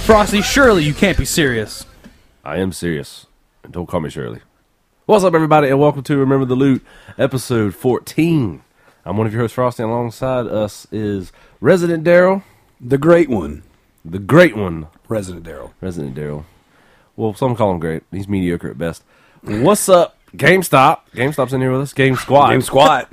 Frosty, surely you can't be serious. I am serious. And don't call me Shirley. What's up, everybody, and welcome to Remember the Loot, episode 14. I'm one of your hosts, Frosty, and alongside us is Resident Daryl. The great one. The great one. Resident Daryl. Resident Daryl. Well, some call him great. He's mediocre at best. What's up, GameStop? GameStop's in here with us. Game Squad. Game Squad.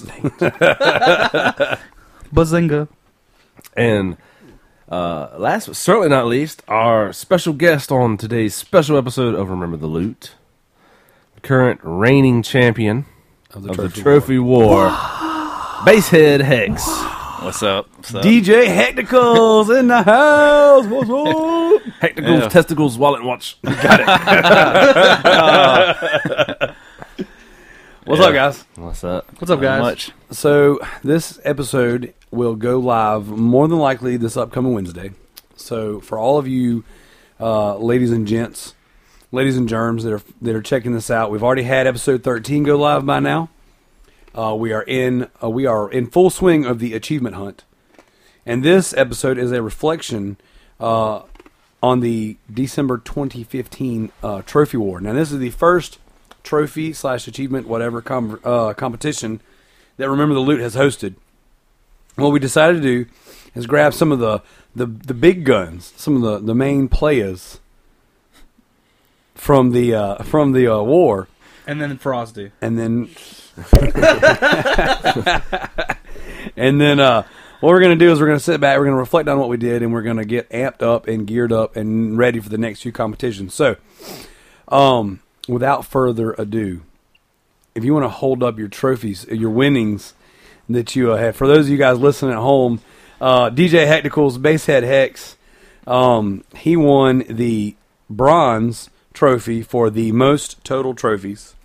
Bazinga. And last but certainly not least, our special guest on today's special episode of Remember the Loot, the current reigning champion of the Trophy War, Basehead Hex. What's up? DJ Hecticles in the house. What's up? Hecticles, testicles, wallet, and watch. Got it. What's up, guys? What's up? What's up, guys? Much. So this episode will go live more than likely this upcoming Wednesday. So for all of you ladies and gents, ladies and germs that are checking this out, we've already had episode 13 go live by now. We are in full swing of the achievement hunt, and this episode is a reflection on the December 2015 Trophy War. Now, this is the first trophy/achievement whatever competition that Remember the Loot has hosted. What we decided to do is grab some of the big guns, some of the main players from the war, And then Frosty. and then what we're going to do is we're going to sit back, we're going to reflect on what we did, and we're going to get amped up and geared up and ready for the next few competitions. So, without further ado, if you want to hold up your trophies, your winnings that you had, for those of you guys listening at home, DJ Hecticles, Basehead Hex, he won the bronze trophy for the most total trophies,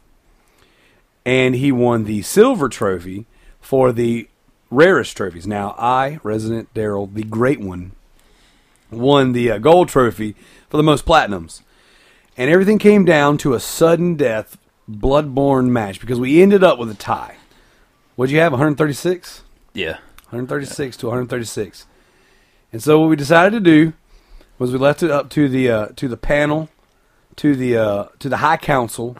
and he won the silver trophy for the rarest trophies. Now, I, Resident Daryl, the great one, won the gold trophy for the most platinums. And everything came down to a sudden death, bloodborne match, because we ended up with a tie. What'd you have, 136? Yeah. 136 to 136. And so what we decided to do was we left it up to the panel, to the High Council,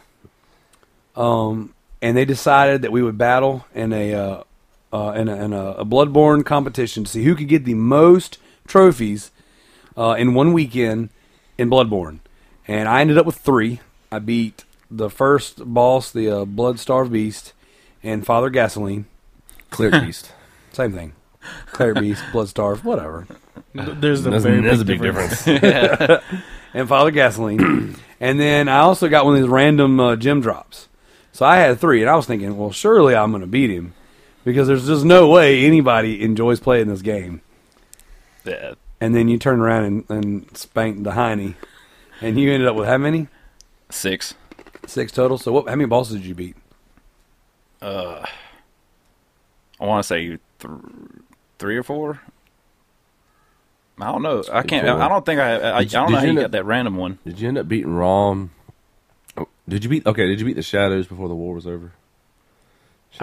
and they decided that we would battle in a bloodborne competition to see who could get the most trophies in one weekend in Bloodborne. And I ended up with 3. I beat the first boss, the Blood-Starved Beast, and Father Gasoline. Cleric Beast. Same thing. Cleric Beast, Blood-Starved, whatever. There's a big difference. And Father Gasoline. And then I also got one of these random gem drops. So I had 3, and I was thinking, well, surely I'm going to beat him, because there's just no way anybody enjoys playing this game. Yeah. And then you turn around and spank the hiney, and you ended up with how many? 6. 6 total. So how many bosses did you beat? I want to say 3 or 4. I don't know. I can't. I don't think I don't know how you got that random one. Did you end up beating Rom? Oh, did you beat the Shadows before the war was over? I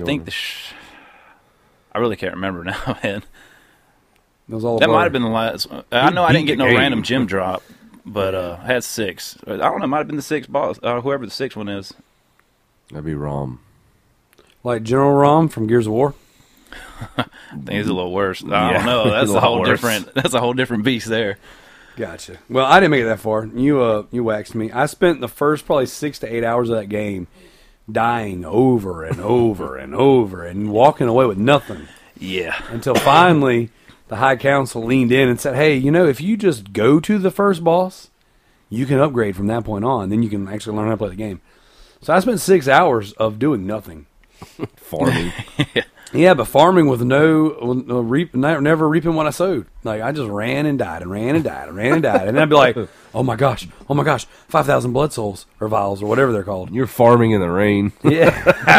really can't remember now, man. That might have been the last. I know I didn't get no random gem drop, but I had 6. I don't know. It might have been the 6th boss. Whoever the 6th one is. That'd be Rom. Like General Rom from Gears of War? I think it's a little worse. I don't know. That's a whole different. That's a whole different beast there. Gotcha. Well, I didn't make it that far. You waxed me. I spent the first probably 6 to 8 hours of that game dying over and over and over and walking away with nothing. Yeah. Until finally the High Council leaned in and said, hey, if you just go to the first boss, you can upgrade from that point on. Then you can actually learn how to play the game. So I spent 6 hours of doing nothing. Farming. Yeah, but farming with never reaping what I sowed. Like, I just ran and died and ran and died and ran and died. And then I'd be like, oh my gosh, 5,000 blood souls or vials or whatever they're called. You're farming in the rain. Yeah.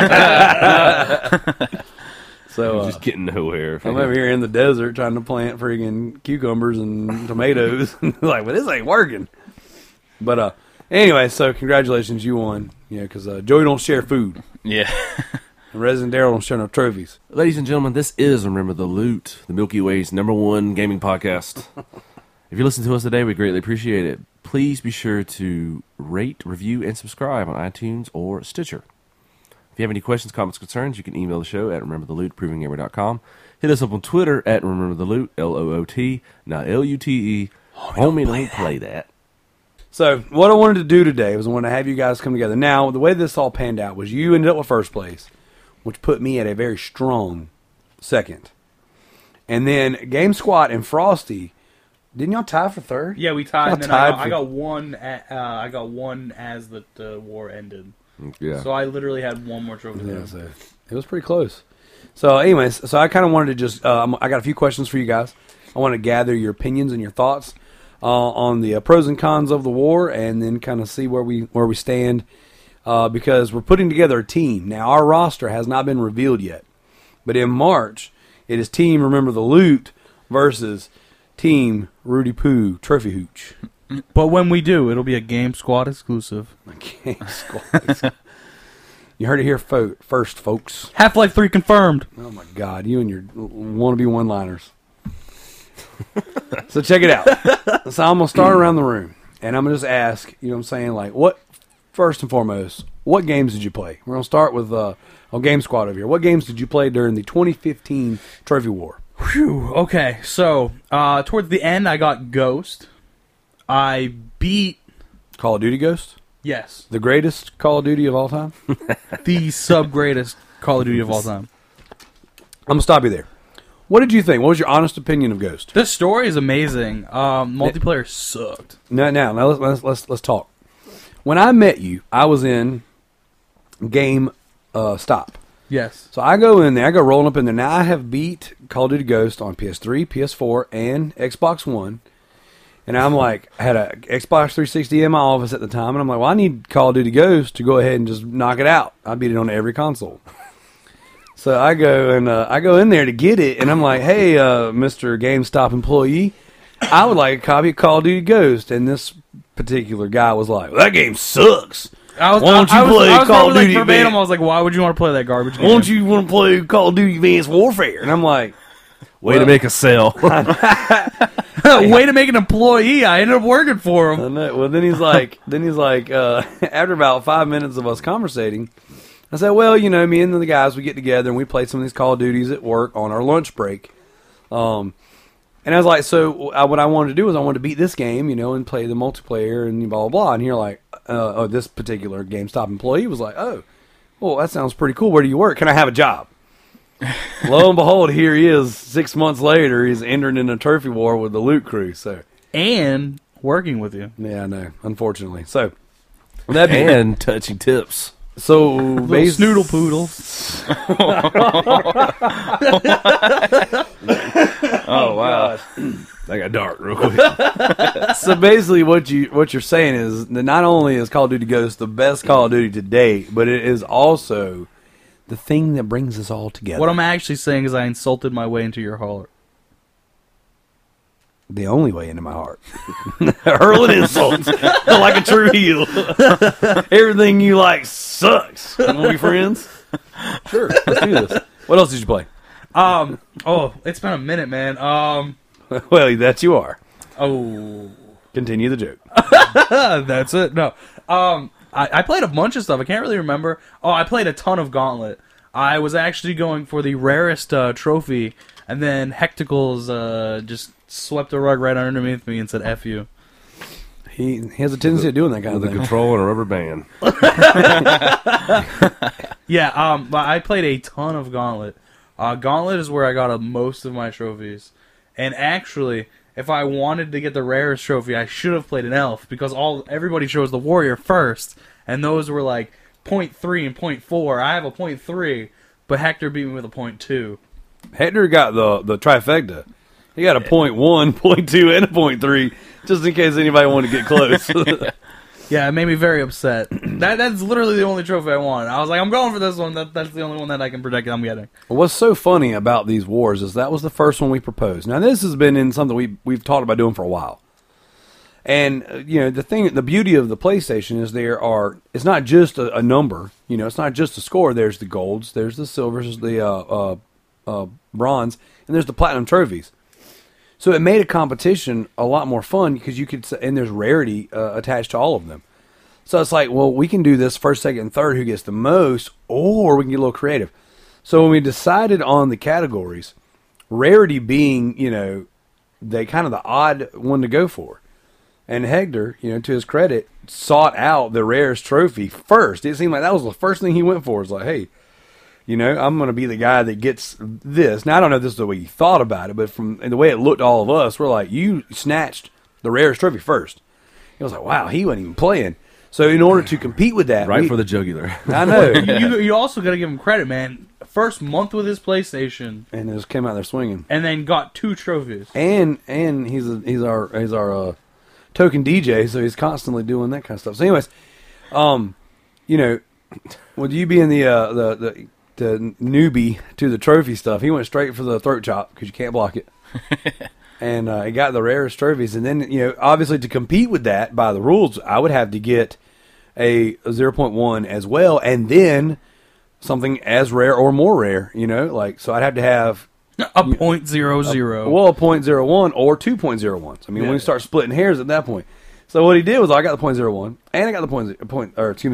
So just getting nowhere. I'm over here in the desert trying to plant friggin' cucumbers and tomatoes. Like, well, this ain't working. But anyway, so congratulations, you won. Yeah, because Joey don't share food. Yeah. And Resident Daryl don't share no trophies. Ladies and gentlemen, this is Remember the Loot, the Milky Way's #1 gaming podcast. If you listen to us today, we greatly appreciate it. Please be sure to rate, review, and subscribe on iTunes or Stitcher. If you have any questions, comments, concerns, you can email the show at remembertheloot@provinggamer.com. Hit us up on Twitter at remembertheloot, LOOT, not LUTE. Homie, don't play that. So, what I wanted to do today was I wanted to have you guys come together. Now, the way this all panned out was you ended up with first place, which put me at a very strong second. And then Game Squad and Frosty, didn't y'all tie for third? Yeah, we tied. And then tied I for- got one. I got one as the war ended. Yeah. So I literally had one more trophy. Yeah, so it was pretty close. So, anyways, so I kind of wanted to just, I got a few questions for you guys. I want to gather your opinions and your thoughts on the pros and cons of the war, and then kind of see where we stand, because we're putting together a team. Now, our roster has not been revealed yet, but in March, it is Team Remember the Loot versus Team Rudy Poo Trophy Hooch. But when we do, it'll be a Game Squad exclusive. Game Squad. You heard it here first, folks. Half-Life 3 confirmed. Oh my God, you and your wannabe one-liners. So check it out. So I'm gonna start around the room, and I'm gonna just ask. You know what I'm saying? Like, what? First and foremost, what games did you play? We're gonna start with Game Squad over here. What games did you play during the 2015 Trophy War? Whew. Okay, so towards the end, I got Ghost. I beat. Call of Duty Ghost, Yes, the greatest Call of Duty of all time. the sub-greatest Call of Duty of all time. I'm gonna stop you there. What did you think? What was your honest opinion of Ghost? This story is amazing. Multiplayer sucked. Now let's talk. When I met you, I was in Game Stop. Yes. So I go in there, I go rolling up in there. Now I have beat Call of Duty Ghost on PS3, PS4, and Xbox One. And I'm like, I had a Xbox 360 in my office at the time, and I'm like, well, I need Call of Duty Ghost to go ahead and just knock it out. I beat it on every console. So I go in there to get it, and I'm like, hey, Mr. GameStop employee, I would like a copy of Call of Duty Ghost. And this particular guy was like, well, that game sucks. Why don't you play Call of Duty verbatim. Advanced? I was like, why would you want to play that garbage game? Why don't you want to play Call of Duty Advanced Warfare? And I'm like, Way to make a sale. Way to make an employee. I ended up working for him. I know. Well, then he's like, after about 5 minutes of us conversating, I said, well, you know, me and the guys, we get together and we play some of these Call of Duties at work on our lunch break. And I was like, so what I wanted to do was I wanted to beat this game, you know, and play the multiplayer and blah, blah, blah. And you're like, this particular GameStop employee was like, oh, well, that sounds pretty cool. Where do you work? Can I have a job? Lo and behold, here he is 6 months later. He's entering in a trophy war with the Loot Crew. So, And working with you. yeah, I know, unfortunately. So, that being And touching tips. so Little bas- snoodle poodle. Oh wow! That got dark real quick. So basically, what you're saying is that not only is Call of Duty Ghost the best Call of Duty to date, but it is also the thing that brings us all together. What I'm actually saying is I insulted my way into your heart. The only way into my heart. Hurling insults like a true heel. Everything you like sucks. Want to be friends? Sure, let's do this. What else did you play? Oh, it's been a minute, man. Well, that you are. Oh, Continue the joke. that's it. No. I played a bunch of stuff. I can't really remember. Oh, I played a ton of Gauntlet. I was actually going for the rarest trophy, and then Hecticles just swept the rug right underneath me and said, F you. He has a tendency of doing that kind of With a thing. control and a rubber band. Yeah, but I played a ton of Gauntlet. Gauntlet is where I got most of my trophies. And actually, if I wanted to get the rarest trophy, I should have played an elf, because everybody chose the warrior first, and those were like 0.3 and 0.4. I have a 0.3, but Hector beat me with a 0.2. Hector got the trifecta. He got a 0.1, 0.2, and a 0.3, just in case anybody wanted to get close. Yeah, it made me very upset. That's literally the only trophy I wanted. I was like, I'm going for this one. That's the only one that I can predict I'm getting. What's so funny about these wars is that was the first one we proposed. Now, this has been in something we've talked about doing for a while. And, you know, the beauty of the PlayStation is it's not just a number. You know, it's not just a score. There's the golds, there's the silvers, the bronze, and there's the platinum trophies. So it made a competition a lot more fun because you could, and there's rarity attached to all of them. So it's like, well, we can do this first, second, and third, who gets the most, or we can get a little creative. So when we decided on the categories, rarity being, they kind of the odd one to go for. And Hector, to his credit, sought out the rarest trophy first. It seemed like that was the first thing he went for. It's like, hey, I'm going to be the guy that gets this. Now, I don't know if this is the way you thought about it, but from the way it looked to all of us, we're like, you snatched the rarest trophy first. It was like, wow, he wasn't even playing. So in order to compete with that... Right for the jugular. I know. You also got to give him credit, man. First month with his PlayStation. And just came out there swinging. And then got 2 trophies. And he's our token DJ, so he's constantly doing that kind of stuff. So anyways, with you being the newbie to the trophy stuff, he went straight for the throat chop because you can't block it. And he got the rarest trophies. And then, obviously to compete with that by the rules, I would have to get a 0.1 as well, and then something as rare or more rare, so I'd have to have a .00. Well, a .01 or 2.01s. I mean, when you start splitting hairs at that point. So what he did was I got the .01, and I got the 0.1,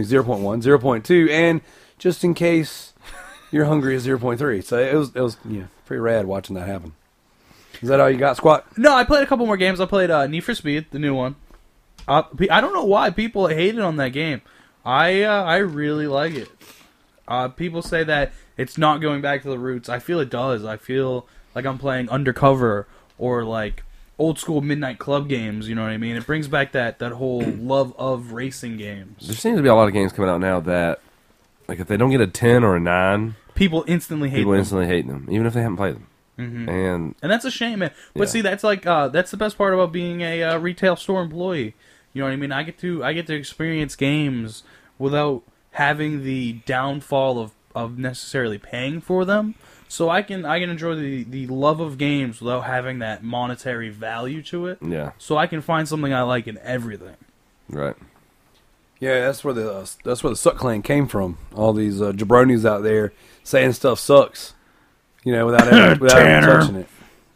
0.2, and just in case you're hungry, is 0.3. So it was pretty rad watching that happen. Is that all you got, Squat? No, I played a couple more games. I played Need for Speed, the new one. I don't know why people hated on that game. I really like it. People say that it's not going back to the roots. I feel it does. I feel like I'm playing Undercover or like old school Midnight Club games. You know what I mean? It brings back that whole love of racing games. There seems to be a lot of games coming out now that, like, if they don't get a 10 or a 9, people instantly hate them, even if they haven't played them. Mm-hmm. And that's a shame, man. But see, that's like that's the best part about being a retail store employee. You know what I mean? I get to experience games without having the downfall of necessarily paying for them. So I can enjoy the love of games without having that monetary value to it. Yeah. So I can find something I like in everything. Right. Yeah, that's where the Suck Clan came from. All these jabronis out there saying stuff sucks. Without ever touching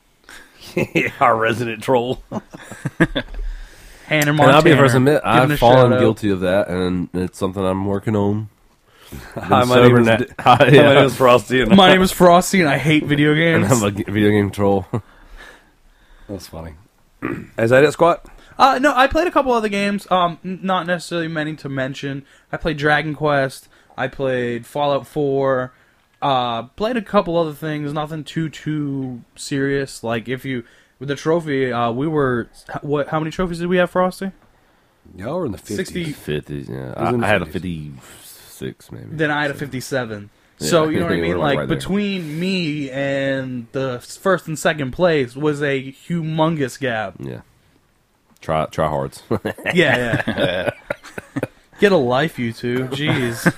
it. Our resident troll. Hannah Montana. And I'll be the first to admit, I've fallen guilty of that, and it's something I'm working on. Hi, my name is Frosty. My name is Frosty, and I hate video games. And I'm a video game troll. That's funny. Is that it, Squat? No, I played a couple other games. Not necessarily many to mention. I played Dragon Quest. I played Fallout 4. Played a couple other things. Nothing too serious. Like with the trophy, we were how many trophies did we have, Frosty? Y'all were in the 50s. 50s, yeah. I had a 56, maybe. Then I had a 57. Yeah. So, you know what I mean? Like, right between me and the first and second place was a humongous gap. Yeah. Try hards. Yeah. Get a life, you two. Jeez.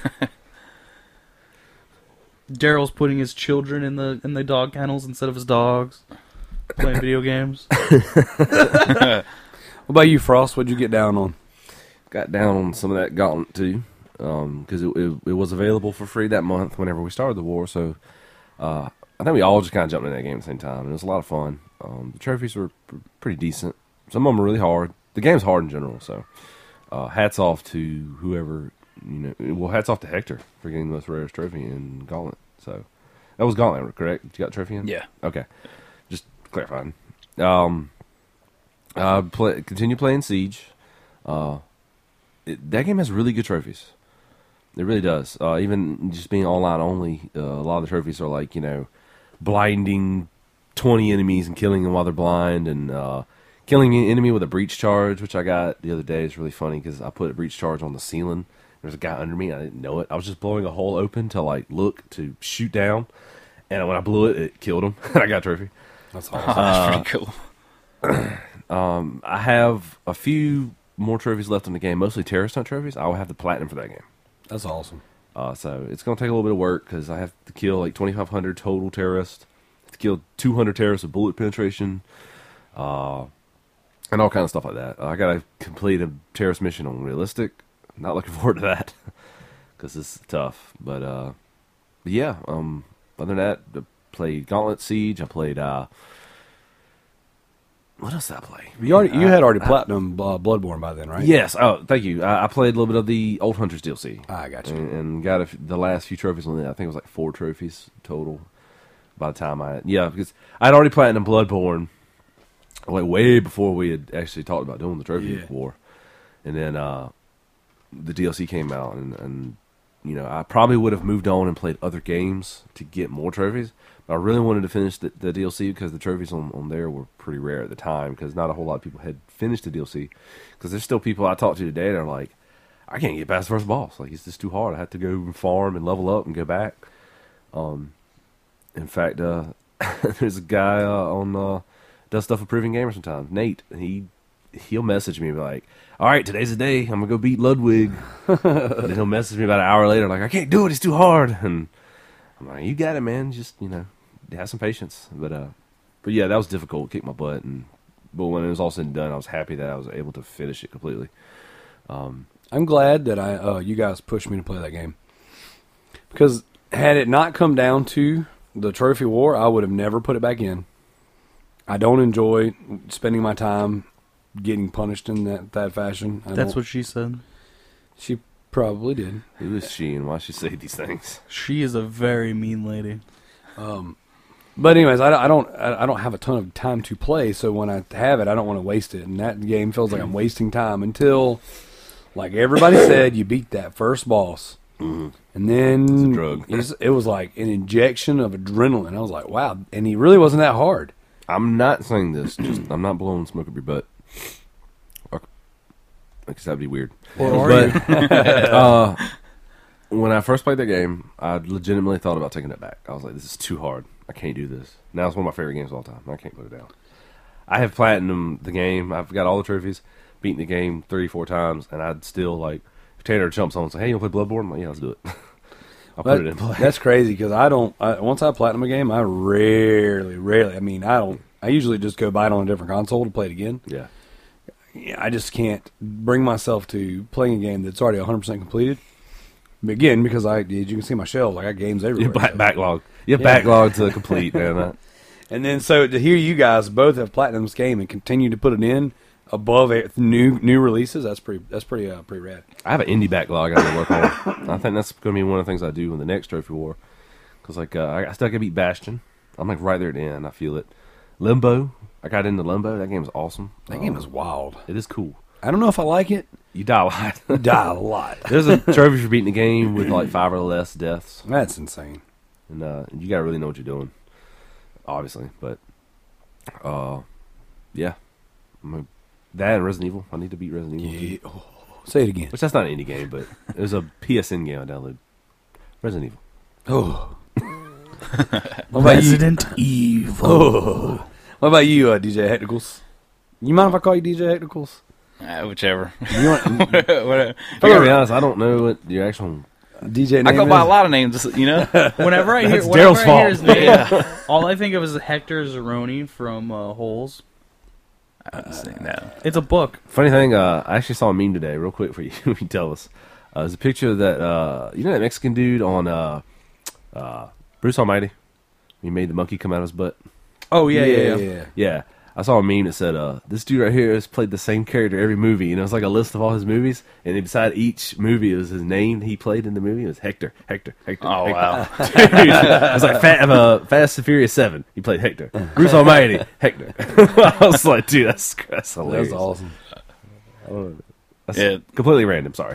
Daryl's putting his children in the dog kennels instead of his dogs. Playing video games. What about you, Frost? What'd you get down on? Got down on some of that Gauntlet too, because it was available for free that month whenever we started the war. So I think we all just kind of jumped in that game at the same time, and it was a lot of fun. The trophies were pretty decent. Some of them were really hard. The game's hard in general, so hats off to whoever, well, hats off to Hector for getting the most rarest trophy in Gauntlet. So that was Gauntlet, correct? You got a trophy in? Yeah. Okay. Just clarifying. Continue playing Siege. That game has really good trophies. It really does. Even just being online only, a lot of the trophies are like, blinding 20 enemies and killing them while they're blind, and killing an enemy with a breach charge, which I got the other day. Is really funny because I put a breach charge on the ceiling. There's a guy under me. I didn't know it. I was just blowing a hole open to look to shoot down, and when I blew it, it killed him. I got a trophy. That's awesome. That's pretty cool. I have a few more trophies left in the game, mostly terrorist hunt trophies. I will have the platinum for that game. That's awesome. So it's going to take a little bit of work because I have to kill 2,500 total terrorists. I have to kill 200 terrorists with bullet penetration, and all kind of stuff like that. I got to complete a terrorist mission on Realistic. Not looking forward to that because it's tough. But yeah, other than that, I played Gauntlet Siege. I played what else did I play? You had already platinum Bloodborne by then, right? Yes. Oh, thank you. I played a little bit of the Old Hunters DLC. I got you. And got the last few trophies on it. I think it was like 4 trophies total by the time because I'd already platinum Bloodborne like way before we had actually talked about doing the trophy war. And then the DLC came out, and I probably would have moved on and played other games to get more trophies. But I really wanted to finish the DLC because the trophies on there were pretty rare at the time because not a whole lot of people had finished the DLC. Because there's still people I talked to today that are like, I can't get past the first boss. Like, it's just too hard. I have to go and farm and level up and go back. In fact, there's a guy on does stuff with Proving Gamer sometimes, Nate. He'll message me and be like, all right, today's the day. I'm going to go beat Ludwig. And then he'll message me about an hour later like, I can't do it. It's too hard. And I'm like, you got it, man. Just, have some patience. But yeah, that was difficult. Kick my butt. But when it was all said and done, I was happy that I was able to finish it completely. I'm glad that you guys pushed me to play that game. Because had it not come down to the trophy war, I would have never put it back in. I don't enjoy spending my time getting punished in that fashion. That's what she said. She probably did. Who is she and why she say these things? She is a very mean lady. But anyways, I don't have a ton of time to play, so when I have it, I don't want to waste it. And that game feels like I'm wasting time until, like everybody said, you beat that first boss. Mm-hmm. And then it's a drug. It was like an injection of adrenaline. I was like, wow. And he really wasn't that hard. I'm not saying this. I'm not blowing smoke up your butt. Because that'd be weird. But when I first played that game, I legitimately thought about taking it back. I was like, this is too hard. I can't do this. Now it's one of my favorite games of all time. I can't put it down. I have platinum the game. I've got all the trophies, beaten the game 3-4 times, and I'd still, like, if Tanner jumps on and says, hey, you want to play Bloodborne? I'm like, yeah, let's do it. I'll put it in play. That's crazy, because once I platinum a game, I rarely, I usually just go buy it on a different console to play it again. Yeah. I just can't bring myself to playing a game that's already 100% completed. Again, because you can see my shelves, I got games everywhere. Backlog. Backlog to complete, man. And then so to hear you guys both have platinum this game and continue to put it in above new releases, that's pretty rad. I have an indie backlog I got to work on. I think that's going to be one of the things I do in the next trophy war. Because I still got to beat Bastion. I'm like right there at the end. I feel it. Limbo. I got into Limbo. That game is awesome. That game is wild. It is cool. I don't know if I like it. You die a lot. There's a trophy for beating the game with like 5 or less deaths. That's insane. And you gotta really know what you're doing, obviously. But yeah, that and Resident Evil. I need to beat Resident Evil. Yeah. Oh, say it again. Which that's not an indie game, but it was a PSN game I downloaded. Resident Evil. Oh. Resident Evil. Oh. What about you, DJ Hecticals? You mind if I call you DJ Hecticals? Whichever. You want, I gotta be honest, I don't know what your actual DJ name I go is. by a lot of names, Whenever I hear Daryl's fault. his name, all I think of is Hector Zeroni from Holes. I haven't seen that. It's a book. Funny thing, I actually saw a meme today, real quick for you. You tell us. There's a picture of that, that Mexican dude on Bruce Almighty? He made the monkey come out of his butt. Oh, yeah. Yeah. I saw a meme that said, this dude right here has played the same character every movie. And it was like a list of all his movies. And beside each movie, it was his name he played in the movie. It was Hector. Oh, Hector. wow. Dude, it was like Fast and Furious 7. He played Hector. Bruce Almighty, Hector. I was like, dude, that's hilarious. That's awesome. That's completely random, sorry.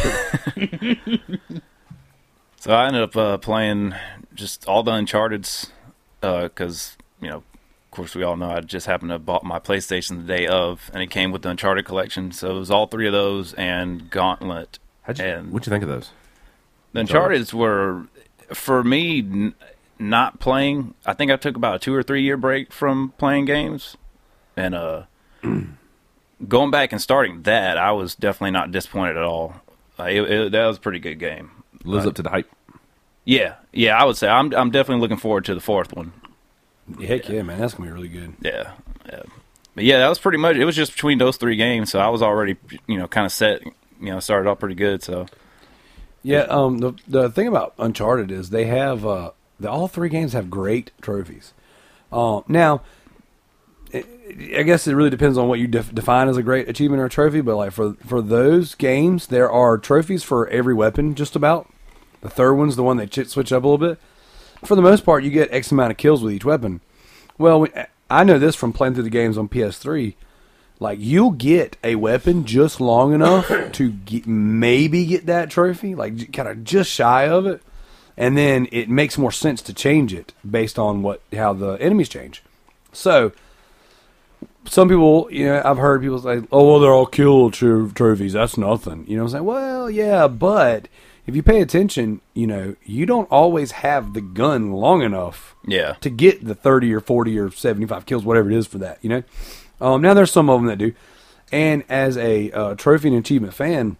So I ended up playing just all the Uncharted's because, of course, we all know I just happened to have bought my PlayStation the day of, and it came with the Uncharted collection. So it was all 3 of those and Gauntlet. What'd you think of those? The Uncharted's were, for me, not playing. I think I took about a 2 or 3 year break from playing games. And going back and starting that, I was definitely not disappointed at all. That was a pretty good game. Lives up to the hype. Yeah, I would say I'm definitely looking forward to the 4th one. Heck yeah, man, that's gonna be really good. Yeah. But yeah, that was pretty much. It was just between those 3 games, so I was already kind of set. Started off pretty good. So yeah, the thing about Uncharted is they have all 3 games have great trophies. Now, I guess it really depends on what you define as a great achievement or a trophy. But like for those games, there are trophies for every weapon. Just about. The third one's the one they switch up a little bit. For the most part, you get X amount of kills with each weapon. Well, I know this from playing through the games on PS3. Like, you'll get a weapon just long enough to maybe get that trophy, like kind of just shy of it, and then it makes more sense to change it based on how the enemies change. So, some people, I've heard people say, "Oh, well, they're all kill trophies. That's nothing." You know what I'm saying? Well, yeah, but if you pay attention, you don't always have the gun long enough, to get the 30 or 40 or 75 kills, whatever it is for that. Now there's some of them that do, and as a trophy and achievement fan,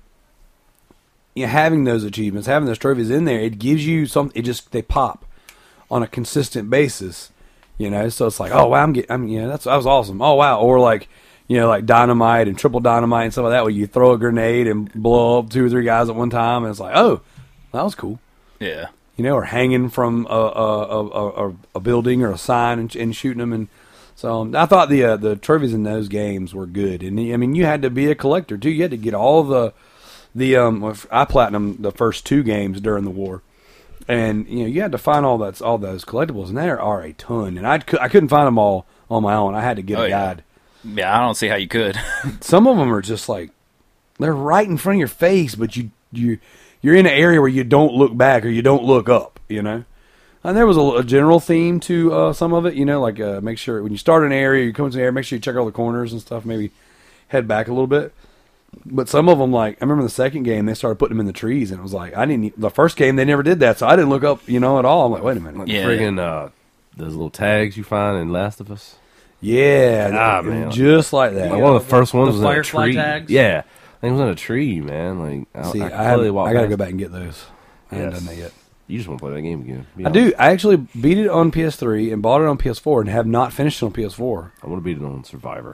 having those achievements, having those trophies in there, it gives you something. They pop on a consistent basis, So it's like, oh wow, that was awesome. Oh wow, or like dynamite and triple dynamite and stuff like that, where you throw a grenade and blow up 2 or 3 guys at one time, and it's like, oh, that was cool. Yeah, or hanging from a building or a sign and shooting them and. So I thought the trophies in those games were good, and you had to be a collector too. You had to get all the I platinumed the first 2 games during the war, and you had to find all those collectibles, and there are a ton, and I couldn't find them all on my own. I had to get a guide. Yeah, I don't see how you could. Some of them are just like they're right in front of your face, but you're in an area where you don't look back or you don't look up, And there was a general theme to some of it, like make sure when you start an area, you come into an area, make sure you check all the corners and stuff, maybe head back a little bit. But some of them, like, I remember the second game, they started putting them in the trees, and it was like, the first game, they never did that, so I didn't look up, at all. I'm like, wait a minute. Like friggin' those little tags you find in Last of Us. Yeah, man. Just like that. Like one of the first ones was in a Firefly tree. tags? Yeah. I think it was in a tree, man. Like, I I got to go back and get those. I haven't done that yet. You just want to play that game again. I do. I actually beat it on PS3 and bought it on PS4 and have not finished it on PS4. I want to beat it on Survivor.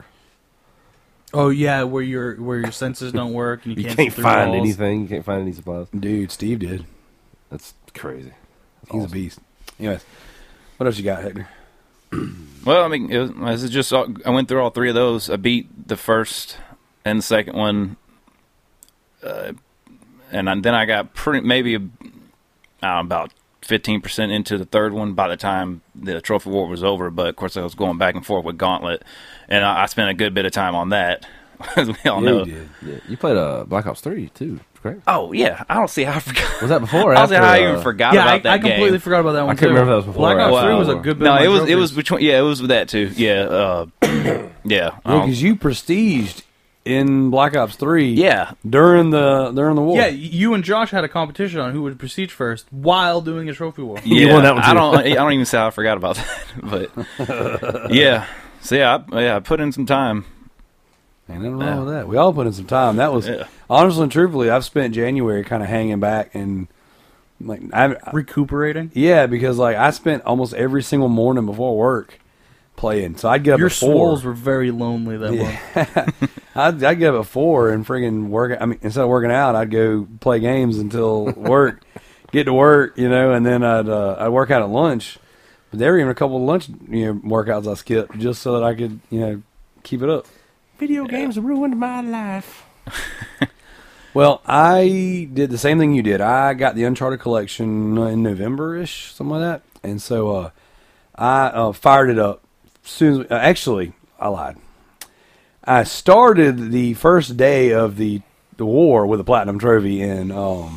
Oh yeah, where your senses don't work and you can't see through find walls. anything. You can't find any supplies. Dude, Steve did. That's crazy. He's a beast. Anyways, what else you got, Hector? Well, it was just I went through all 3 of those. I beat the first and the second one, and then I got about 15% into the third one by the time the trophy war was over. But of course, I was going back and forth with Gauntlet, and I spent a good bit of time on that, as we all know. You did. Yeah. You played Black Ops 3 too, correct? Oh yeah, I don't see how I forgot. Was that before? Or I don't see after, how I even forgot about that I completely game. forgot about that one. I couldn't remember if that was before Black or Ops after. 3 was a good bit. No, of my it trophies. was between. Yeah, it was with that too. Yeah, yeah. Because you prestiged in Black Ops 3 during the war. Yeah, you and Josh had a competition on who would prestige first while doing a trophy war. You won that one too. I don't even say I forgot about that, but yeah. So I put in some time. Ain't nothing wrong with that. We all put in some time. That was honestly and truthfully, I've spent January kind of hanging back and like Recuperating. Yeah, because like I spent almost every single morning before work playing. So I'd get up Your at 4. swolls were very lonely that month. I'd get up at 4 and friggin' work. Instead of working out, I'd go play games until work, get to work, and then I'd work out at lunch. But there were even a couple of lunch workouts I skipped just so that I could keep it up. Video games ruined my life. Well, I did the same thing you did. I got the Uncharted collection in November-ish, something like that. And so I fired it up. Soon as, actually, I lied. I started the first day of the war with a platinum trophy in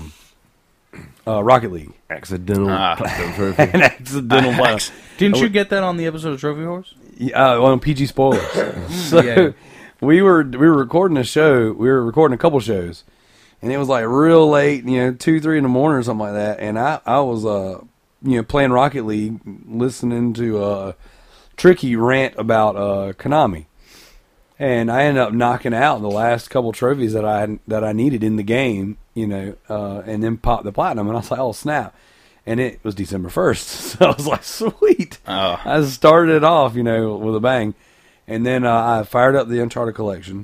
Rocket League. Accidental platinum trophy. An accidental platinum. Didn't you get that on the episode of Trophy Horse? On PG spoilers. So we were recording a show. We were recording a couple shows, and it was like real late, 2, 3 in the morning or something like that. And I was playing Rocket League, listening to Tricky rant about Konami, and I ended up knocking out the last couple trophies that I needed in the game, and then popped the platinum, and I was like, oh snap. And it was December 1st, so I was like, sweet. Oh. I started it off, with a bang. And then I fired up the Uncharted collection.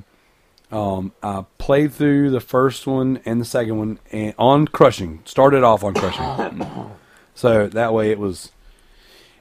I played through the first one and the second one on Crushing. Started off on Crushing. So that way it was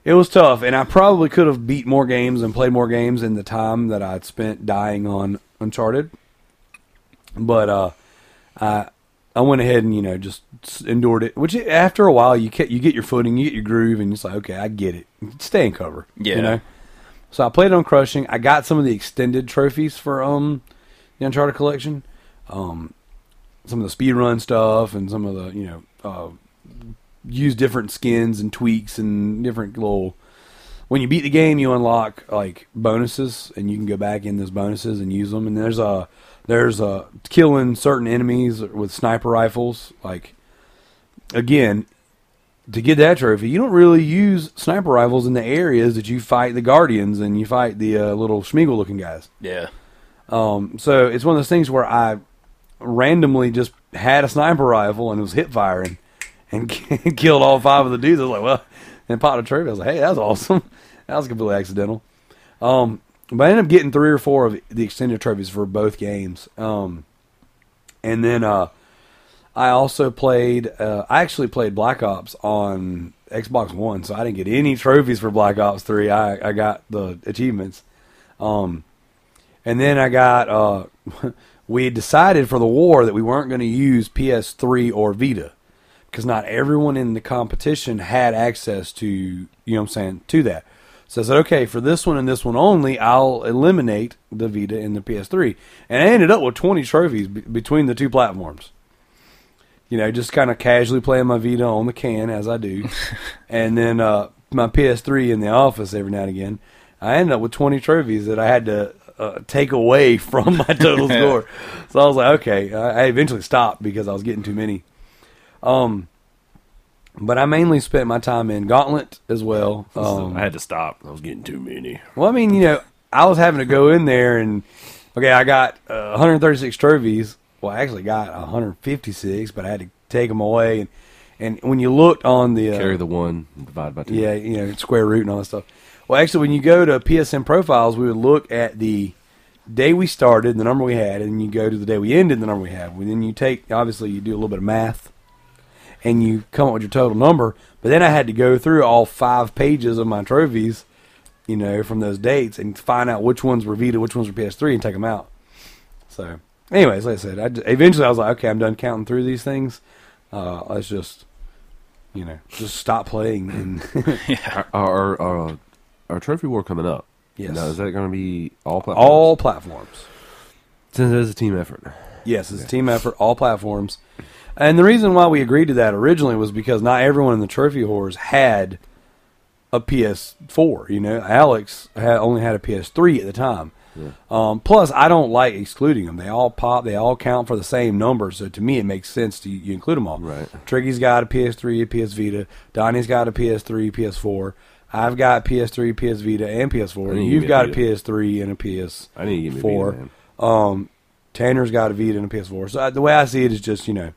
It was tough, and I probably could have beat more games and played more games in the time that I'd spent dying on Uncharted. But I went ahead and just endured it. Which after a while you get your footing, you get your groove, and it's like, okay, I get it. Stay in cover. Yeah. So I played on Crushing. I got some of the extended trophies for the Uncharted collection. Some of the speedrun stuff and some of the use different skins and tweaks and different little. When you beat the game, you unlock like bonuses, and you can go back in those bonuses and use them. And there's killing certain enemies with sniper rifles. Like, again, to get that trophy, you don't really use sniper rifles in the areas that you fight the Guardians and you fight the little Schmeagle looking guys. Yeah. So it's one of those things where I randomly just had a sniper rifle and it was hip firing and killed all 5 of the dudes. I was like, well, and popped a trophy. I was like, hey, that's awesome. That was completely accidental. But I ended up getting 3 or 4 of the extended trophies for both games. And then I also played. I actually played Black Ops on Xbox One, so I didn't get any trophies for Black Ops 3. I got the achievements. And then I got. We decided for the war that we weren't going to use PS3 or Vita because not everyone in the competition had access to, to that. So I said, okay, for this one and this one only, I'll eliminate the Vita and the PS3. And I ended up with 20 trophies between the two platforms. Just kind of casually playing my Vita on the can, as I do. And then my PS3 in the office every now and again. I ended up with 20 trophies that I had to take away from my total score. So I was like, okay. I eventually stopped because I was getting too many. But I mainly spent my time in Gauntlet as well. I had to stop. I was getting too many. Well, I mean, I was having to go in there and, okay, I got 136 trophies. Well, I actually got 156, but I had to take them away. And when you looked on the... carry the 1 and divide by 2. Yeah, square root and all that stuff. Well, actually, when you go to PSN profiles, we would look at the day we started, the number we had, and you go to the day we ended, the number we had. And then you obviously, you do a little bit of math, and you come up with your total number. But then I had to go through all 5 pages of my trophies, from those dates, and find out which ones were Vita, which ones were PS3, and take them out. So, anyways, like I said, eventually I was like, okay, I'm done counting through these things. Let's just, just stop playing. And Our trophy war coming up. Yes. Now, is that going to be all platforms? All platforms. Since it is a team effort. Yes, it's a team effort, all platforms. And the reason why we agreed to that originally was because not everyone in the Trophy Whores had a PS4. Alex only had a PS3 at the time. Yeah. Plus, I don't like excluding them. They all pop. They all count for the same number. So to me, it makes sense to you include them all. Right. Triggy's got a PS3, a PS Vita. Donnie's got a PS3, PS4. I've got PS3, PS Vita, and PS4. You've got a PS3 and a PS4. I need to get me Vita, man. Tanner's got a Vita and a PS4. So the way I see it is just, Well,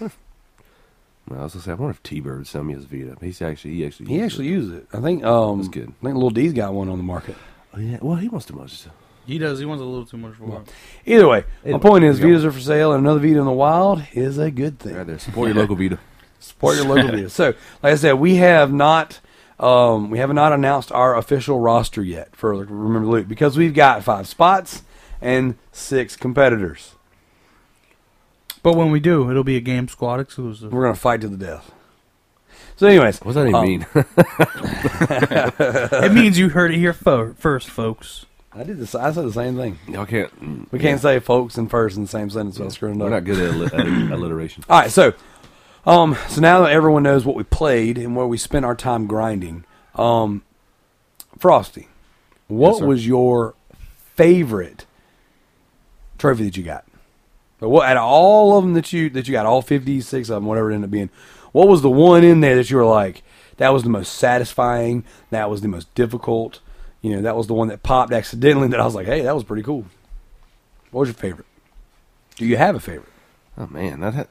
I was gonna say, I wonder if T-Bird would sell me his Vita. He actually uses it. I think that's good. I think Lil D's got one on the market. Oh yeah. Well, he wants too much. He does. He wants a little too much for it. Either way, my point is, Vitas are for sale, and another Vita in the wild is a good thing. Right there. Support your local Vita. Support your local Vita. So, like I said, we have not announced our official roster yet for Remember the Loot because we've got 5 spots and 6 competitors. But when we do, it'll be a Game Squad exclusive. We're going to fight to the death. So, anyways. What does that even mean? It means you heard it here first, folks. I said the same thing. Y'all can't. We can't say folks and first in the same sentence without screwing it up. We're not good at alliteration. All right, so now that everyone knows what we played and where we spent our time grinding, Frosty, what was your favorite trophy that you got? What out of all of them that you got, all 56 of them, whatever it ended up being, what was the one in there that you were like, that was the most satisfying, that was the most difficult, that was the one that popped accidentally that I was like, hey, that was pretty cool. What was your favorite? Do you have a favorite? Oh man, I'd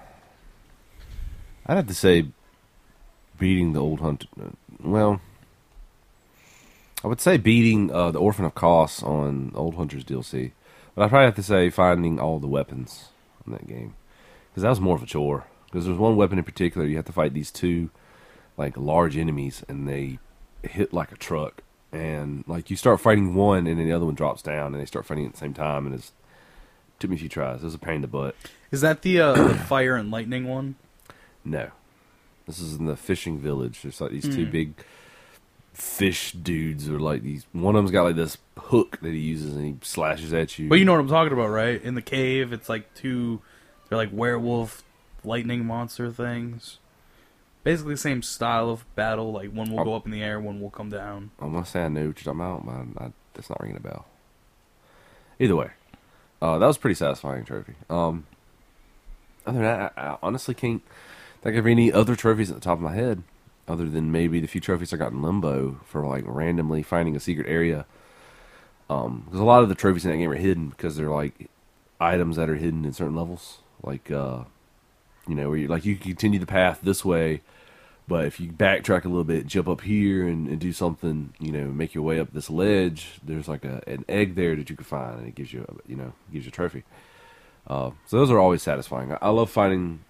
have to say beating the Old Hunter. Well, I would say beating the Orphan of Kos on Old Hunters DLC. But I'd probably have to say finding all the weapons in that game. Because that was more of a chore. Because there's one weapon in particular, you have to fight these 2 like large enemies, and they hit like a truck, and like you start fighting one, and then the other one drops down, and they start fighting at the same time, and it took me a few tries. It was a pain in the butt. Is that the fire and lightning one? No, this is in the fishing village. There's like these two big fish dudes, or like these. One of them's got like this hook that he uses, and he slashes at you. But you know what I'm talking about, right? In the cave, it's like they're like werewolf lightning monster things. Basically the same style of battle. Like one will go up in the air, one will come down. I'm gonna say I know what you're talking about, but that's not ringing a bell. Either way, that was a pretty satisfying trophy. Other than that, I honestly can't think of any other trophies at the top of my head, other than maybe the few trophies I got in Limbo for like randomly finding a secret area. Because a lot of the trophies in that game are hidden because they're like items that are hidden in certain levels, like where you continue the path this way, but if you backtrack a little bit, jump up here and do something, make your way up this ledge, there's like an egg there that you can find, and it gives you a trophy. So those are always satisfying. I love finding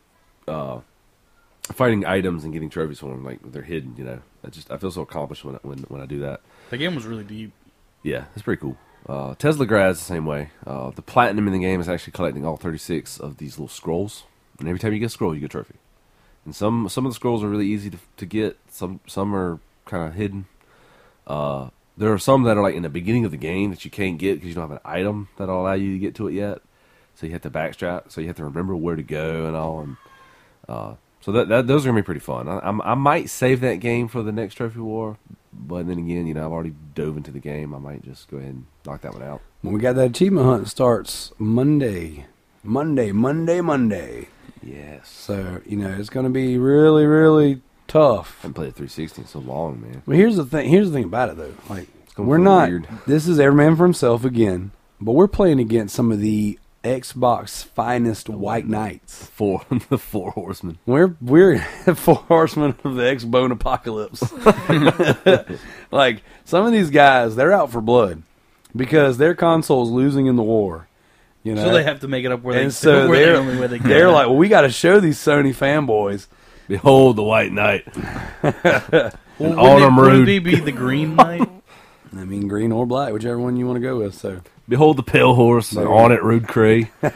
items and getting trophies for them, like they're hidden. I feel so accomplished when I do that. The game was really deep. Yeah, it's pretty cool. Tesla Grad's the same way. The platinum in the game is actually collecting all 36 of these little scrolls, and every time you get a scroll, you get a trophy. And some of the scrolls are really easy to get. Some are kind of hidden. There are some that are like in the beginning of the game that you can't get because you don't have an item that'll allow you to get to it yet. So you have to backtrack. So you have to remember where to go and all. And so those are gonna be pretty fun. I might save that game for the next Trophy War, but then again, I've already dove into the game. I might just go ahead and knock that one out. When we got that achievement hunt starts Monday. Yes. So, it's going to be really, really tough. I haven't played 360 in so long, man. Well, here's the thing about it, though. Like, gonna we're feel not, weird. This is every man for himself again, but we're playing against some of the Xbox finest white knights. The four horsemen. We're four horsemen of the X-Bone apocalypse. Like, some of these guys, they're out for blood because their console's losing in the war. So they have to make it up where they so where they're, the only way they can. They're like, well, we got to show these Sony fanboys. Behold the white knight. Well, Autumn would Rude. it be the green knight? I mean, green or black, whichever one you want to go with. So, Behold the pale horse, and on it Rude Cray. Xbox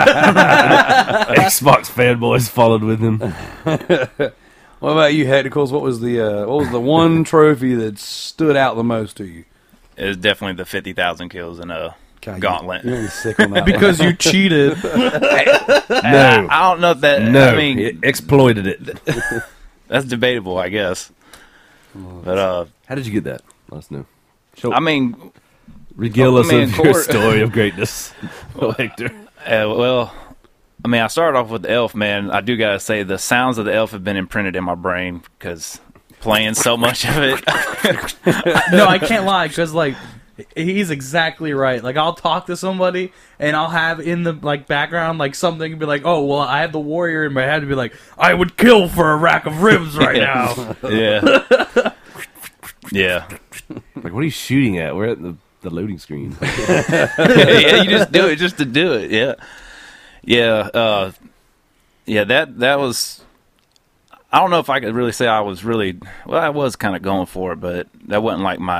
fanboys followed with him. what about you, Hecticles? What was the one trophy that stood out the most to you? It was definitely the 50,000 kills in a Gauntlet. You're sick on that Because you cheated. No. I don't know if that. No, I mean, it exploited it. that's debatable, I guess. But How did you get that? Let us know. I mean, Regale us of your Court- story of greatness, Hector. well, I mean, I started off with the elf, man. I do gotta say the sounds of the elf have been imprinted in my brain because playing so much of it. No, I can't lie, because he's exactly right. Like, I'll talk to somebody and I'll have in the background something be like, oh, well, I have the warrior in my head to be like, I would kill for a rack of ribs right now. Yeah. Yeah. Like, what are you shooting at? We're at the loading screen. Yeah, you just do it just to do it. Yeah. Yeah. Yeah, that was... I don't know if I could really say I was really... Well, I was kind of going for it, but that wasn't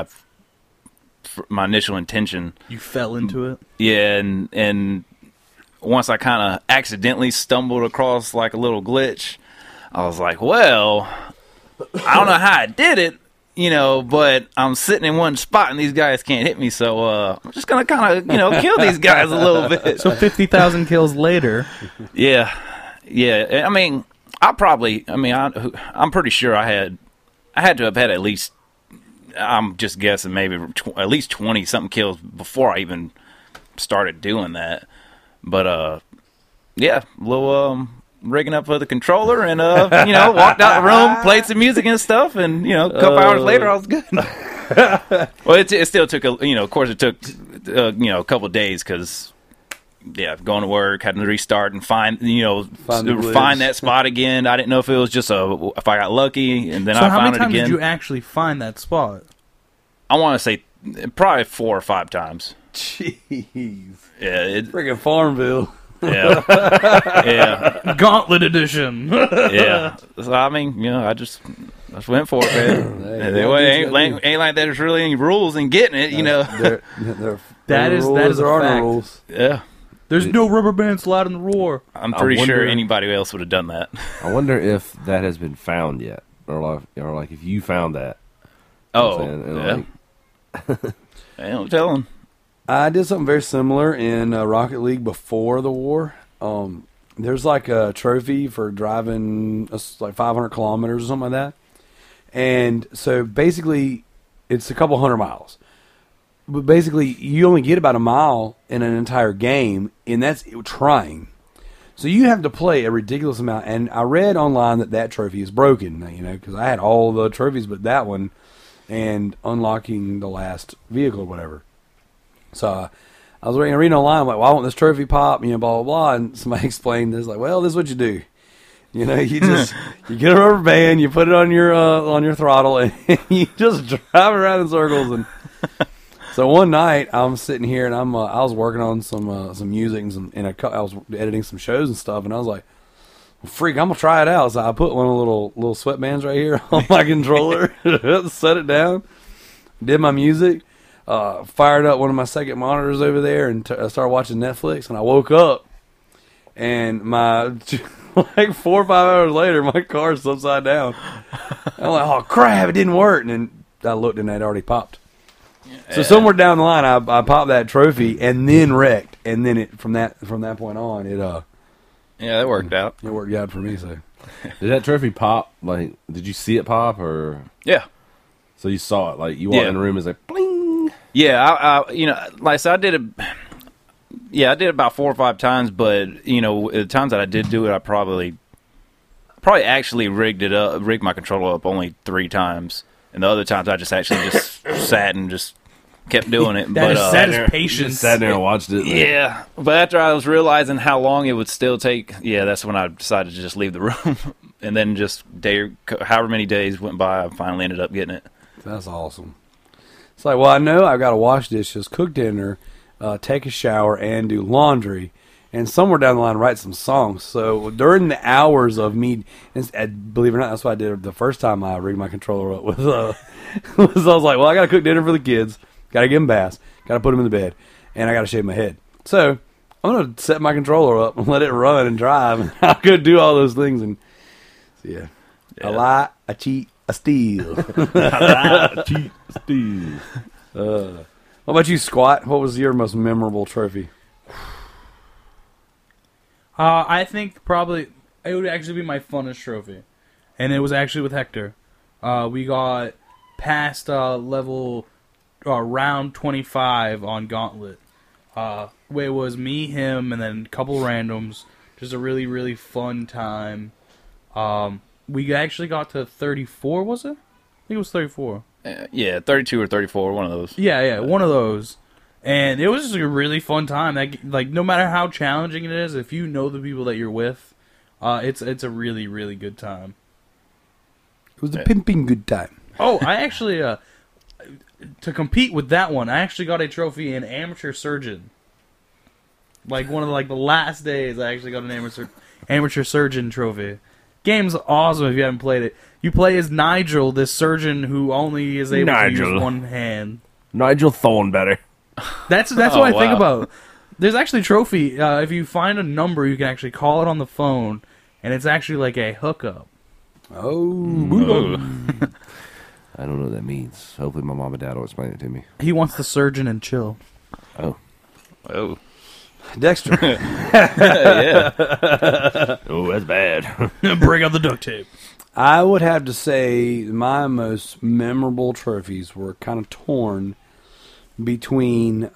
my initial intention. You fell into it? Yeah, and once I kind of accidentally stumbled across a little glitch, I was like, well, I don't know how I did it, but I'm sitting in one spot and these guys can't hit me, so I'm just going to kind of, kill these guys a little bit. So 50,000 kills later. Yeah. I mean, I'm pretty sure I had to have had at least, I'm just guessing maybe at least 20-something kills before I even started doing that. But, yeah, a little rigging up for the controller and, walked out the room, played some music and stuff, and, a couple hours later I was good. Well, it still took, of course it took, a couple of days because, yeah, going to work, had to restart and find that spot again. I didn't know if it was just if I got lucky, and then I found it again. So how many times did you actually find that spot? I want to say probably 4 or 5 times. Jeez. Yeah, Freaking Farmville. Yeah. Yeah. Gauntlet edition. Yeah. So, I mean, I just Just went for it, man. Ain't like there's really any rules in getting it, you know. That is a fact. rules. Yeah. There's no rubber band slide in the roar. I'm pretty sure anybody else would have done that. I wonder if that has been found yet, or like if you found that. Oh, yeah. I don't tell them. I did something very similar in Rocket League before the war. There's like a trophy for driving like 500 kilometers or something like that. And so basically, it's a couple 100 miles. But basically, you only get about a mile in an entire game, and that's trying. So you have to play a ridiculous amount. And I read online that trophy is broken, because I had all the trophies but that one and unlocking the last vehicle or whatever. So I was reading online, I'm like, well, I want this trophy pop, blah, blah, blah. And somebody explained this, like, well, this is what you do. You get a rubber band, you put it on your throttle, and you just drive around in circles. And so one night I'm sitting here and I was working on some music and I was editing some shows and stuff, and I was like, well, freak, I'm gonna try it out. So I put one of the little sweatbands right here on my controller, set it down, did my music, fired up one of my second monitors over there, and started watching Netflix. And I woke up, and my like 4 or 5 hours later, my car's upside down. I'm like, oh crap, it didn't work. And then I looked and it already popped. So somewhere down the line, I popped that trophy and then wrecked, and then from that point on, that worked out. It worked out for me. So did that trophy pop? Like, did you see it pop or? Yeah. So you saw it, like you walked in the room, it's like bling. Yeah, I like I said, I did about 4 or 5 times, but the times that I did do it, I probably actually rigged my controller up only 3 times, and the other times I just sat and just kept doing it. That is patience. Just sat there and watched it. Yeah, but after I was realizing how long it would still take, that's when I decided to just leave the room, and then just however many days went by, I finally ended up getting it. That's awesome. It's like, well, I know I've got to wash dishes, cook dinner, take a shower, and do laundry, and somewhere down the line write some songs. So during the hours of me, believe it or not, that's what I did the first time I rigged my controller up with. I was like, well, I got to cook dinner for the kids, got to give them baths, got to put them in the bed, and I got to shave my head. So I'm going to set my controller up and let it run and drive, and I'll go do all those things. And so, yeah. I lie, I cheat, I steal. Steve. What about you, Squat? What was your most memorable trophy? I think probably it would actually be my funnest trophy, and it was actually with Hector. We got past level round 25 on Gauntlet. It was me, him, and then a couple randoms. Just a really, really fun time. We actually got to 34, was it? I think it was 34. 32 or 34, one of those. Yeah, one of those. And it was just a really fun time. Like, no matter how challenging it is, if you know the people that you're with, it's a really, really good time. It was a pimping good time. Oh, I actually, to compete with that one, I actually got a trophy in Amateur Surgeon. Like, one of the last days, I actually got an Amateur Surgeon trophy. Game's awesome if you haven't played it. You play as Nigel, this surgeon who only is able to use one hand. Nigel Thornberry. That's what I think about. There's actually a trophy. If you find a number, you can actually call it on the phone, and it's actually like a hookup. Oh. I don't know what that means. Hopefully my mom and dad will explain it to me. He wants the surgeon and chill. Oh. Dexter. Yeah. Oh, that's bad. Bring out the duct tape. I would have to say my most memorable trophies were kind of torn between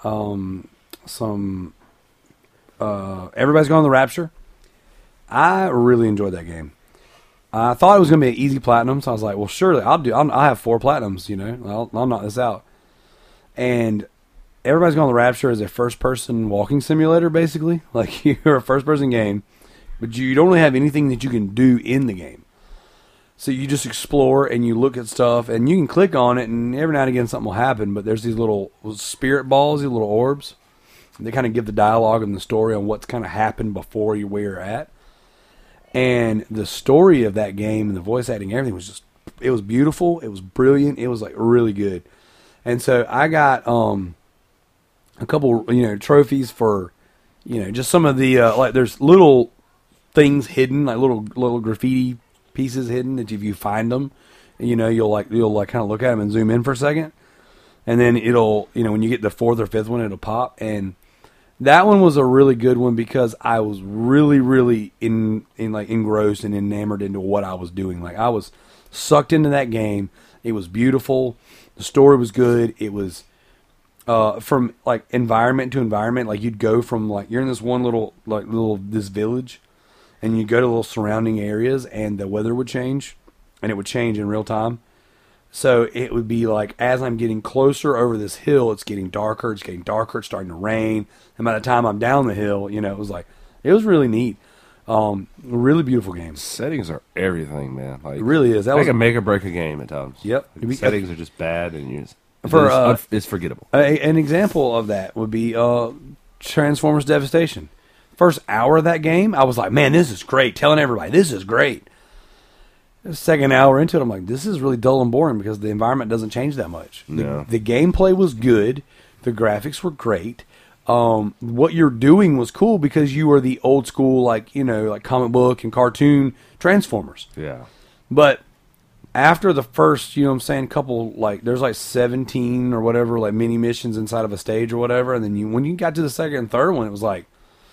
some Everybody's Gone to the Rapture. I really enjoyed that game. I thought it was going to be an easy platinum, so I was like, well, surely I'll have 4 platinums, I'll knock this out. And Everybody's Gone to the Rapture is a first-person walking simulator, basically. Like, you're a first-person game, but you don't really have anything that you can do in the game. So you just explore and you look at stuff, and you can click on it, and every now and again something will happen, but there's these little spirit balls, these little orbs. They kind of give the dialogue and the story on what's kind of happened before where you're at. And the story of that game and the voice acting, everything was just beautiful. It was brilliant. It was like really good. And so I got a couple trophies for just some of the like there's little things hidden, like little graffiti pieces hidden that if you find them, you'll kind of look at them and zoom in for a second, and then it'll when you get the fourth or fifth one, it'll pop. And that one was a really good one because I was really, really engrossed and enamored into what I was doing. Like I was sucked into that game. It was beautiful. The story was good. It was from like environment to environment. Like you'd go from like you're in this one this village, and you go to little surrounding areas, and the weather would change, and it would change in real time. So it would be like, as I'm getting closer over this hill, it's getting darker, it's starting to rain. And by the time I'm down the hill, it was really neat. Really beautiful game. Settings are everything, man. Like, it really is. That can make or break a game at times. Yep. Settings are just bad, and it's forgettable. An example of that would be Transformers Devastation. First hour of that game, I was like, man, this is great. Telling everybody, this is great. The second hour into it, I'm like, this is really dull and boring because the environment doesn't change that much. No. The gameplay was good. The graphics were great. What you're doing was cool because you were the old school, like comic book and cartoon Transformers. Yeah. But after the first, couple, like, there's like 17 or whatever, like mini missions inside of a stage or whatever. And then when you got to the second and third one, it was like,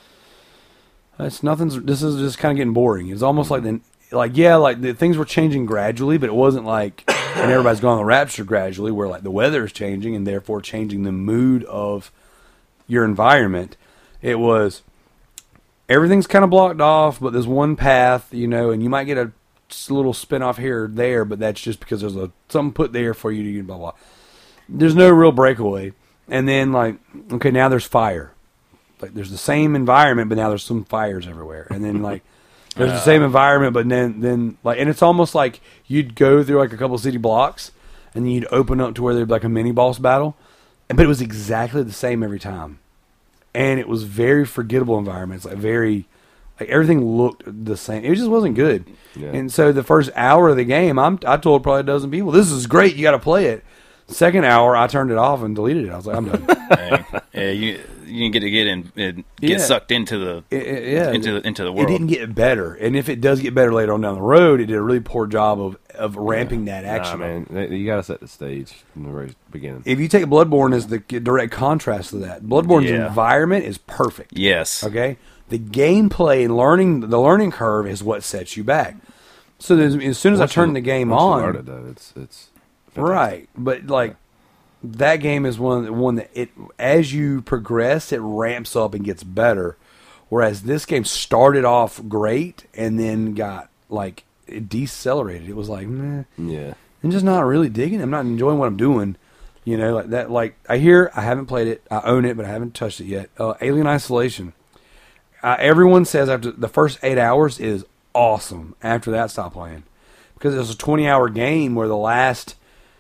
this is just kind of getting boring. It's almost like the things were changing gradually, but it wasn't like, and everybody's going on the rapture gradually, where like the weather is changing and therefore changing the mood of your environment. It was, everything's kind of blocked off, but there's one path, and you might get a little spin off here or there, but that's just because there's something put there for you to get blah, blah. There's no real breakaway. And then like, okay, now there's fire. Like there's the same environment, but now there's some fires everywhere. And then like, there's the same environment, but then like, and it's almost like you'd go through like a couple city blocks, and then you'd open up to where there'd be like a mini boss battle, but it was exactly the same every time, and it was very forgettable environments, like everything looked the same. It just wasn't good. Yeah. And so the first hour of the game, I told probably a dozen people, "This is great. You got to play it." Second hour, I turned it off and deleted it. I was like, I'm done. Yeah, you didn't get sucked into the into the world. It didn't get better, and if it does get better later on down the road, it did a really poor job of ramping that action. Nah, man, you got to set the stage from the very beginning. If you take Bloodborne as the direct contrast to that, Bloodborne's environment is perfect. Yes. Okay? The gameplay and the learning curve is what sets you back. So as soon as I turn the game on, you learn it, though, it's fantastic. Right, but like that game is one that as you progress, it ramps up and gets better. Whereas this game started off great and then got like it decelerated. It was like, meh. Yeah, I'm just not really digging it. I'm not enjoying what I'm doing. Like that. Like I haven't played it. I own it, but I haven't touched it yet. Alien Isolation. Everyone says after the first 8 hours is awesome. After that, stop playing because it's a 20-hour game where the last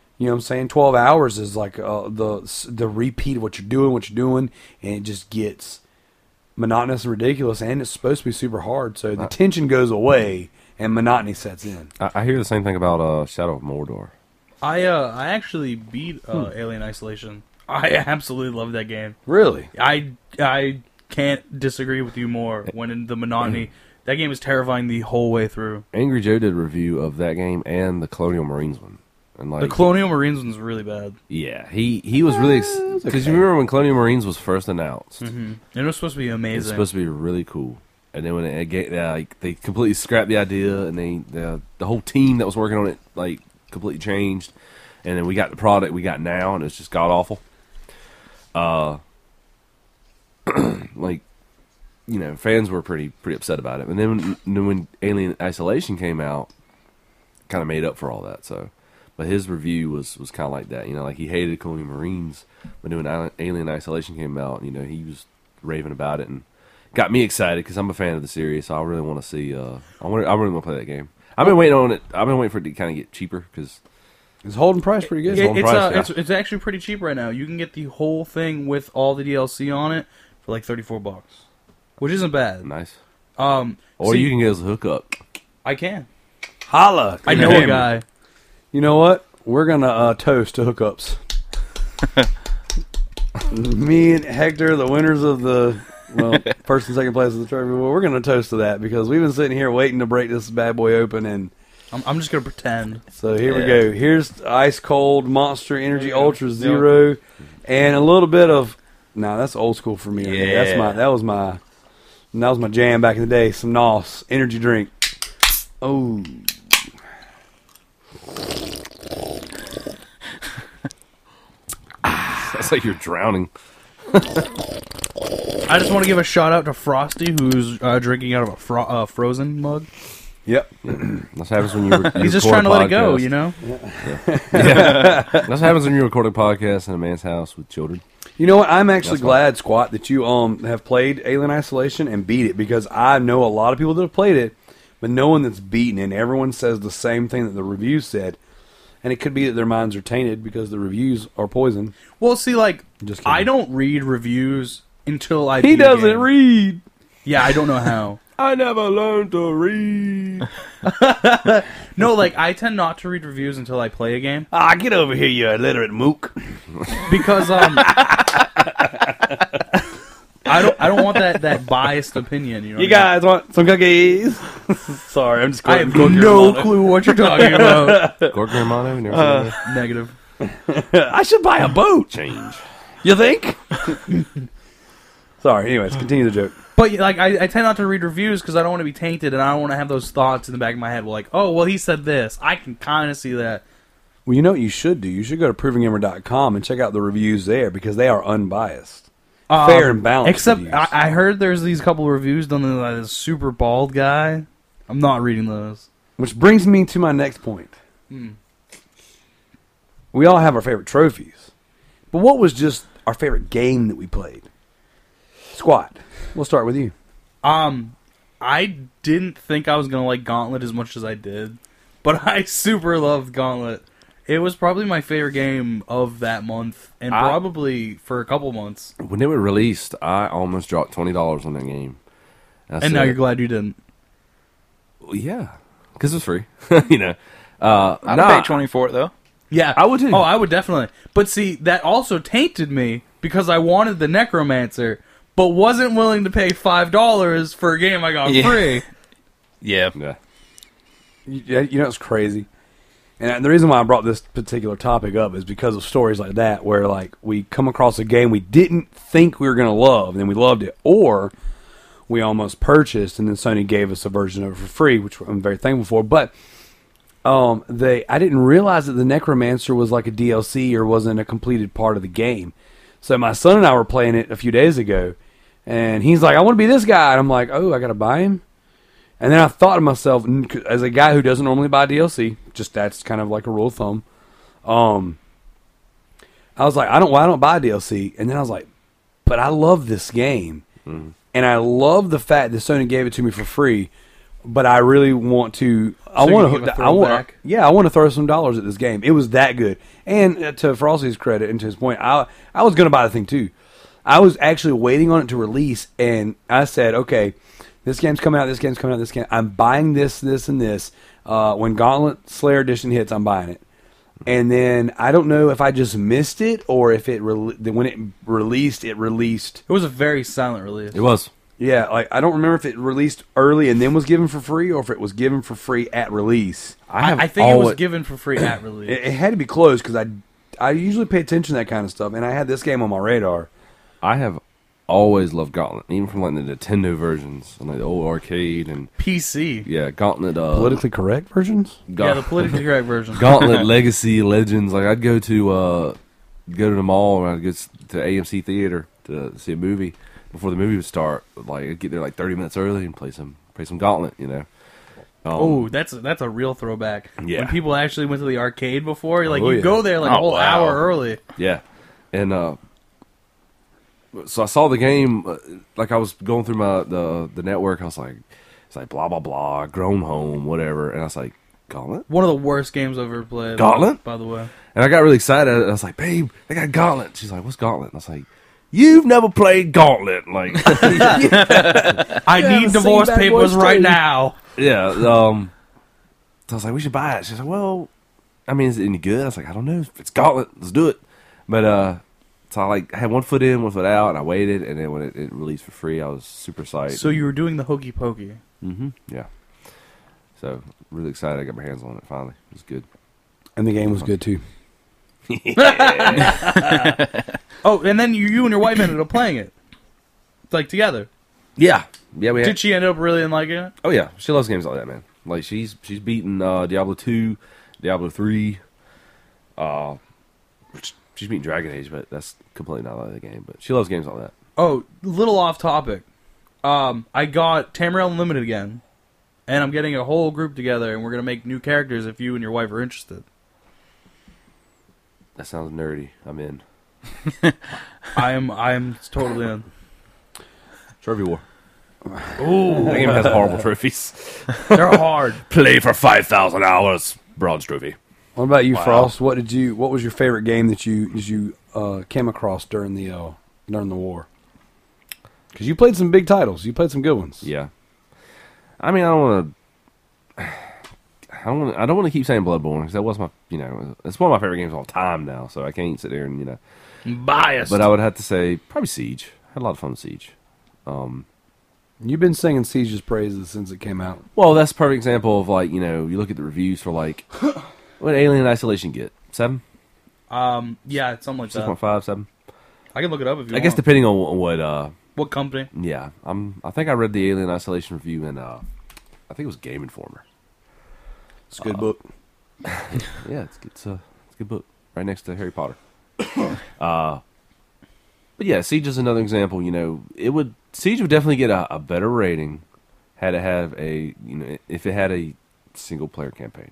12 hours is like the repeat of what you're doing, and it just gets monotonous and ridiculous, and it's supposed to be super hard, so the tension goes away and monotony sets in. I hear the same thing about Shadow of Mordor. I actually beat Alien Isolation. I absolutely love that game. Really? I can't disagree with you more when in the monotony. That game is terrifying the whole way through. Angry Joe did a review of that game and the Colonial Marines one. And like, the Colonial Marines one's really bad. Yeah, he was really because you remember when Colonial Marines was first announced, and it was supposed to be amazing. It was supposed to be really cool, and then when they completely scrapped the idea, and the whole team that was working on it like completely changed, and then we got the product we got now, and it's just god awful. Fans were pretty upset about it, and then when Alien Isolation came out, kind of made up for all that. So. But his review was kind of like that, like he hated Colonial Marines, but when Alien Isolation came out, he was raving about it and got me excited because I'm a fan of the series. So I really want to see. I really want to play that game. I've been waiting on it. I've been waiting for it to kind of get cheaper because it's holding price pretty good. It's actually pretty cheap right now. You can get the whole thing with all the DLC on it for like $34, which isn't bad. Nice. Or you can get us a hookup. I can. Holla! I know a guy. You know what? We're gonna toast to hookups. Me and Hector, the winners of the first and second place of the trophy. Well, we're gonna toast to that because we've been sitting here waiting to break this bad boy open, and I'm just gonna pretend. so here we go. Here's ice cold Monster Energy Ultra Zero, and a little bit of. Nah, that's old school for me. Yeah. That was my jam back in the day. Some NOS energy drink. Oh. That's like you're drowning. I just want to give a shout out to Frosty, who's drinking out of a frozen mug. Yep. That's what happens when you He's just record trying to a let it go, podcast. you know. That's what happens when you record a podcast in a man's house with children. You know what? I'm actually That's glad, Squat, that you have played Alien Isolation and beat it because I know a lot of people that have played it, but no one that's beaten it. And everyone says the same thing that the reviews said, and it could be that their minds are tainted because the reviews are poison. Well, see, like Just kidding. I don't read reviews until I. He beat a doesn't game. read. Yeah, I don't know how. I never learned to read. No, like I tend not to read reviews until I play a game Ah, get over here, you illiterate mook. because I don't want that biased opinion. You know, You what I mean? guys want some cookies? Sorry, I'm just I quoting have Gorky no Romano. clue what you're talking about. Gork Romano, you never seen that? Negative. I should buy a boat. Change. You think? Sorry. Anyways, continue the joke. But like I tend not to read reviews because I don't want to be tainted and I don't want to have those thoughts in the back of my head. Like, oh, well, he said this. I can kind of see that. Well, you know what you should do? You should go to ProvingGamer.com and check out the reviews there because they are unbiased. Fair and balanced Except reviews. I heard there's these couple reviews done by this super bald guy. I'm not reading those. Which brings me to my next point. We all have our favorite trophies. But what was just our favorite game that we played? Squat. We'll start with you. I didn't think I was gonna like Gauntlet as much as I did, but I super loved Gauntlet. It was probably my favorite game of that month, and probably for a couple months. When it was released, I almost dropped $20 on that game. And now you're glad you didn't. Well, yeah, because it was free. You know, I'd pay 20 for it though. Yeah, I would too. Oh, I would definitely. But see, that also tainted me because I wanted the Necromancer, but wasn't willing to pay $5 for a game I got free. Yeah. Yeah. You know, it's crazy. And the reason why I brought this particular topic up is because of stories like that where, like, we come across a game we didn't think we were going to love, and then we loved it. Or we almost purchased, and then Sony gave us a version of it for free, which I'm very thankful for. But I didn't realize that the Necromancer was like a DLC or wasn't a completed part of the game. So my son and I were playing it a few days ago, and he's like, I want to be this guy. And I'm like, oh, I got to buy him? And then I thought to myself, as a guy who doesn't normally buy DLC, just that's kind of like a rule of thumb. I was like, why don't buy DLC? And then I was like, but I love this game, and I love the fact that Sony gave it to me for free. But I really want to. I want to throw some dollars at this game. It was that good. And to Frosty's credit and to his point, I was going to buy the thing too. I was actually waiting on it to release, and I said, okay, this game's coming out. This game's coming out. This game. I'm buying this, and this. When Gauntlet Slayer Edition hits, I'm buying it. And then I don't know if I just missed it or if when it released, it released. It was a very silent release. It was. Yeah, like I don't remember if it released early and then was given for free, or if it was given for free at release. I think it was given for free at release. It had to be close because I usually pay attention to that kind of stuff, and I had this game on my radar. I have always loved Gauntlet, even from like the Nintendo versions and like the old arcade and PC. yeah, Gauntlet. Politically correct versions? Yeah, the politically correct version. Gauntlet Legacy Legends. Like I'd go to the mall or I'd go to AMC Theater to see a movie before the movie would start. Like I'd get there like 30 minutes early and play some Gauntlet. You know. Oh, that's a real throwback. Yeah. When people actually went to the arcade before, you yeah. go there like a whole hour early. Yeah, and so I saw the game. Like I was going through the network. I was like, it's like blah blah blah, grown home, whatever. And I was like, Gauntlet. One of the worst games I've ever played. Gauntlet? by the way. And I got really excited. I was like, babe, they got Gauntlet. She's like, what's Gauntlet? And I was like, you've never played Gauntlet. Like, I need divorce papers right now. yeah. So I was like, we should buy it. She's like, well, I mean, is it any good? I was like, I don't know. It's Gauntlet. Let's do it. But so I like had one foot in, one foot out, and I waited, and then when it released for free, I was super psyched. So you were doing the hokey pokey. Mm-hmm. Yeah. So really excited I got my hands on it finally. It was good. And the game was good too. Oh, and then you and your wife ended up playing it, like together. Yeah. Yeah, we had. Did she end up really liking it? Oh yeah, she loves games like that, man. Like she's beaten Diablo 2, Diablo 3. She's beaten Dragon Age, but that's completely not like the game. But she loves games like that. Oh, little off topic. I got Tamriel Unlimited again, and I'm getting a whole group together, and we're gonna make new characters if you and your wife are interested. That sounds nerdy. I'm in. I'm totally in. Trophy War. Ooh, That game has horrible trophies. they're hard. Play for 5,000 hours. Bronze trophy. What about you, Wow. Frost? What was your favorite game that you came across during the war? Because you played some big titles. You played some good ones. Yeah. I mean, I don't want to keep saying Bloodborne because that was my, it's one of my favorite games of all time now. So I can't sit there and Biased. But I would have to say probably Siege. I had a lot of fun with Siege. You've been singing Siege's praises since it came out. Well, that's a perfect example of like, you look at the reviews for like, what did Alien Isolation get? 7? Yeah, it's something like that. 6.5, 7? I can look it up if you I want. guess depending on What company? yeah. I think I read the Alien Isolation review in, I think it was Game Informer. It's a good book. Yeah, it's a good book. Right next to Harry Potter. But yeah, Siege is another example. Siege would definitely get a better rating had it have if it had a single player campaign.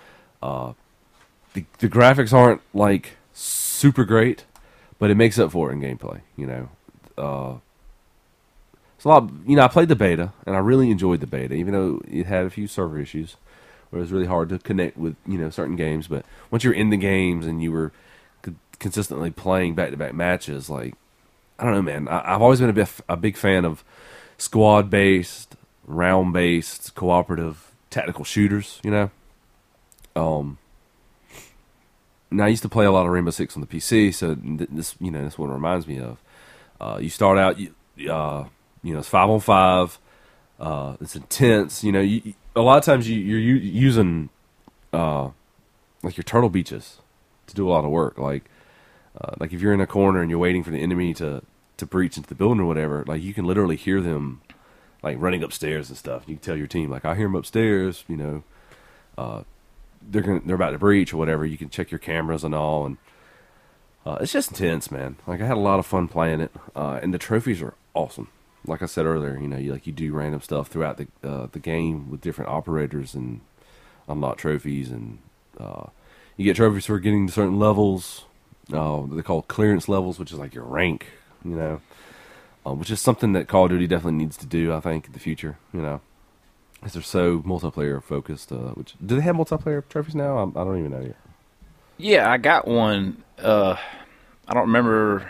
The graphics aren't like super great, but it makes up for it in gameplay. It's a lot. I played the beta and I really enjoyed the beta, even though it had a few server issues where it was really hard to connect with certain games. But once you're in the games and you were consistently playing back-to-back matches, like, I don't know, man. I've always been a big fan of squad-based, round-based, cooperative, tactical shooters. Now I used to play a lot of Rainbow Six on the PC, so this what it reminds me of. You start out, it's 5-on-5. It's intense. A lot of times you're using like your turtle beaches to do a lot of work. Like if you're in a corner and you're waiting for the enemy to breach into the building or whatever, like you can literally hear them like running upstairs and stuff. You can tell your team, like, I hear them upstairs. They're about to breach or whatever. You can check your cameras and all, and it's just intense, man. Like, I had a lot of fun playing it, and the trophies are awesome. Like I said earlier, you do random stuff throughout the game with different operators and unlock trophies, and you get trophies for getting to certain levels. They call clearance levels, which is like your rank, which is something that Call of Duty definitely needs to do, I think, in the future, because they're so multiplayer focused. Do they have multiplayer trophies now? I don't even know yet. Yeah, I got one. I don't remember.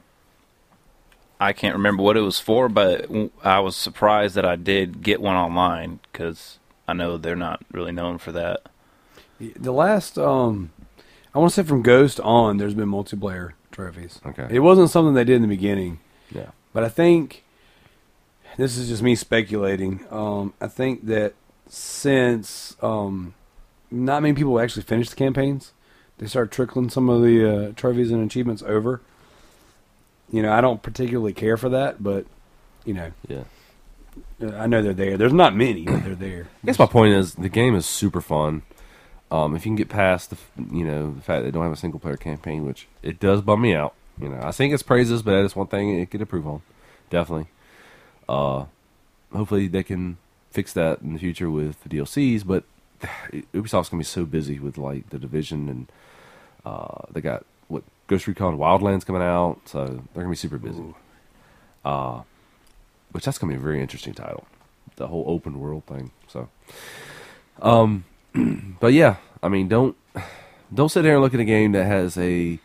I can't remember what it was for, but I was surprised that I did get one online because I know they're not really known for that. The last, I want to say from Ghost on, there's been multiplayer trophies. Okay. It wasn't something they did in the beginning, Yeah. but I think, this is just me speculating, I think that since not many people actually finished the campaigns, they started trickling some of the trophies and achievements over. I don't particularly care for that, but, Yeah. I know they're there. There's not many, but they're there. I guess my point is the game is super fun. If you can get past the fact they don't have a single player campaign, which it does bum me out. I sing its praises, but that is one thing it could improve on. Definitely. Hopefully they can fix that in the future with the DLCs, but Ubisoft's gonna be so busy with like the Division, and they got Ghost Recon Wildlands coming out, so they're gonna be super busy. Which that's gonna be a very interesting title, the whole open world thing. So, but yeah, I mean, don't sit there and look at a game that has a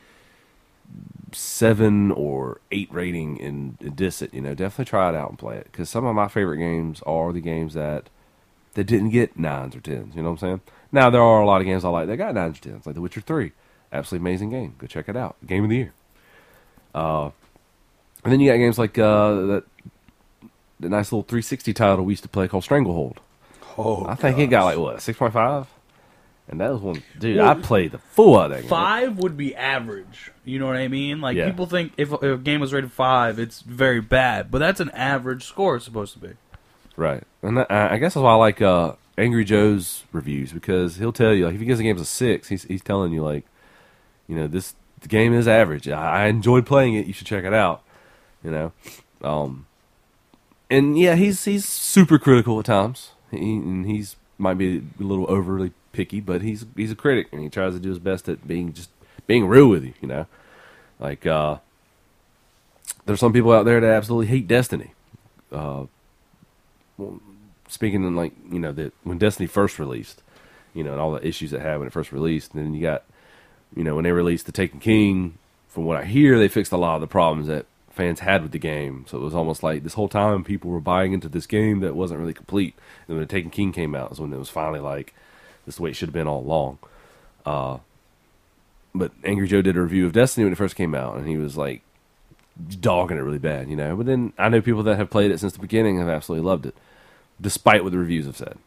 7 or 8 rating and diss it. Definitely try it out and play it, because some of my favorite games are the games that that didn't get 9s or 10s. You know what I'm saying? Now, there are a lot of games I like that got 9s or 10s, like The Witcher 3. Absolutely amazing game. Go check it out. Game of the year. And then you got games like the nice little 360 title we used to play called Stranglehold. Oh, I think it got like, what, 6.5? And that was one, dude, I played the full out of that game. 5 would be average. You know what I mean? Like, Yeah. people think if a game was rated 5, it's very bad. But that's an average score it's supposed to be. Right. And I guess that's why I like Angry Joe's reviews, because he'll tell you, like, if he gives a game a 6, he's telling you, like, you know, the game is average. I enjoyed playing it. You should check it out. You know? And yeah, he's super critical at times. He's might be a little overly picky, but he's a critic, and he tries to do his best at being real with you, you know? Like, there's some people out there that absolutely hate Destiny. Well, speaking in, like, you know, that when Destiny first released, you know, and all the issues it had when it first released, and then you got, you know, when they released The Taken King, from what I hear, they fixed a lot of the problems that fans had with the game. So it was almost like this whole time people were buying into this game that wasn't really complete. And when The Taken King came out is when it was finally like, this is the way it should have been all along. But Angry Joe did a review of Destiny when it first came out, and he was like dogging it really bad, you know. But then I know people that have played it since the beginning and have absolutely loved it, despite what the reviews have said.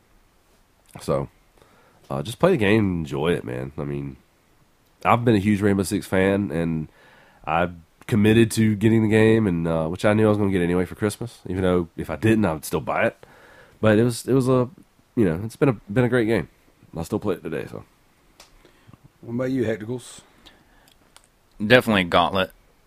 So just play the game and enjoy it, man. I mean, I've been a huge Rainbow Six fan, and I've committed to getting the game, and which I knew I was going to get anyway for Christmas. Even though if I didn't, I would still buy it. But it was a, you know, it's been a great game. I still play it today. So, what about you, Hecticals? Definitely Gauntlet.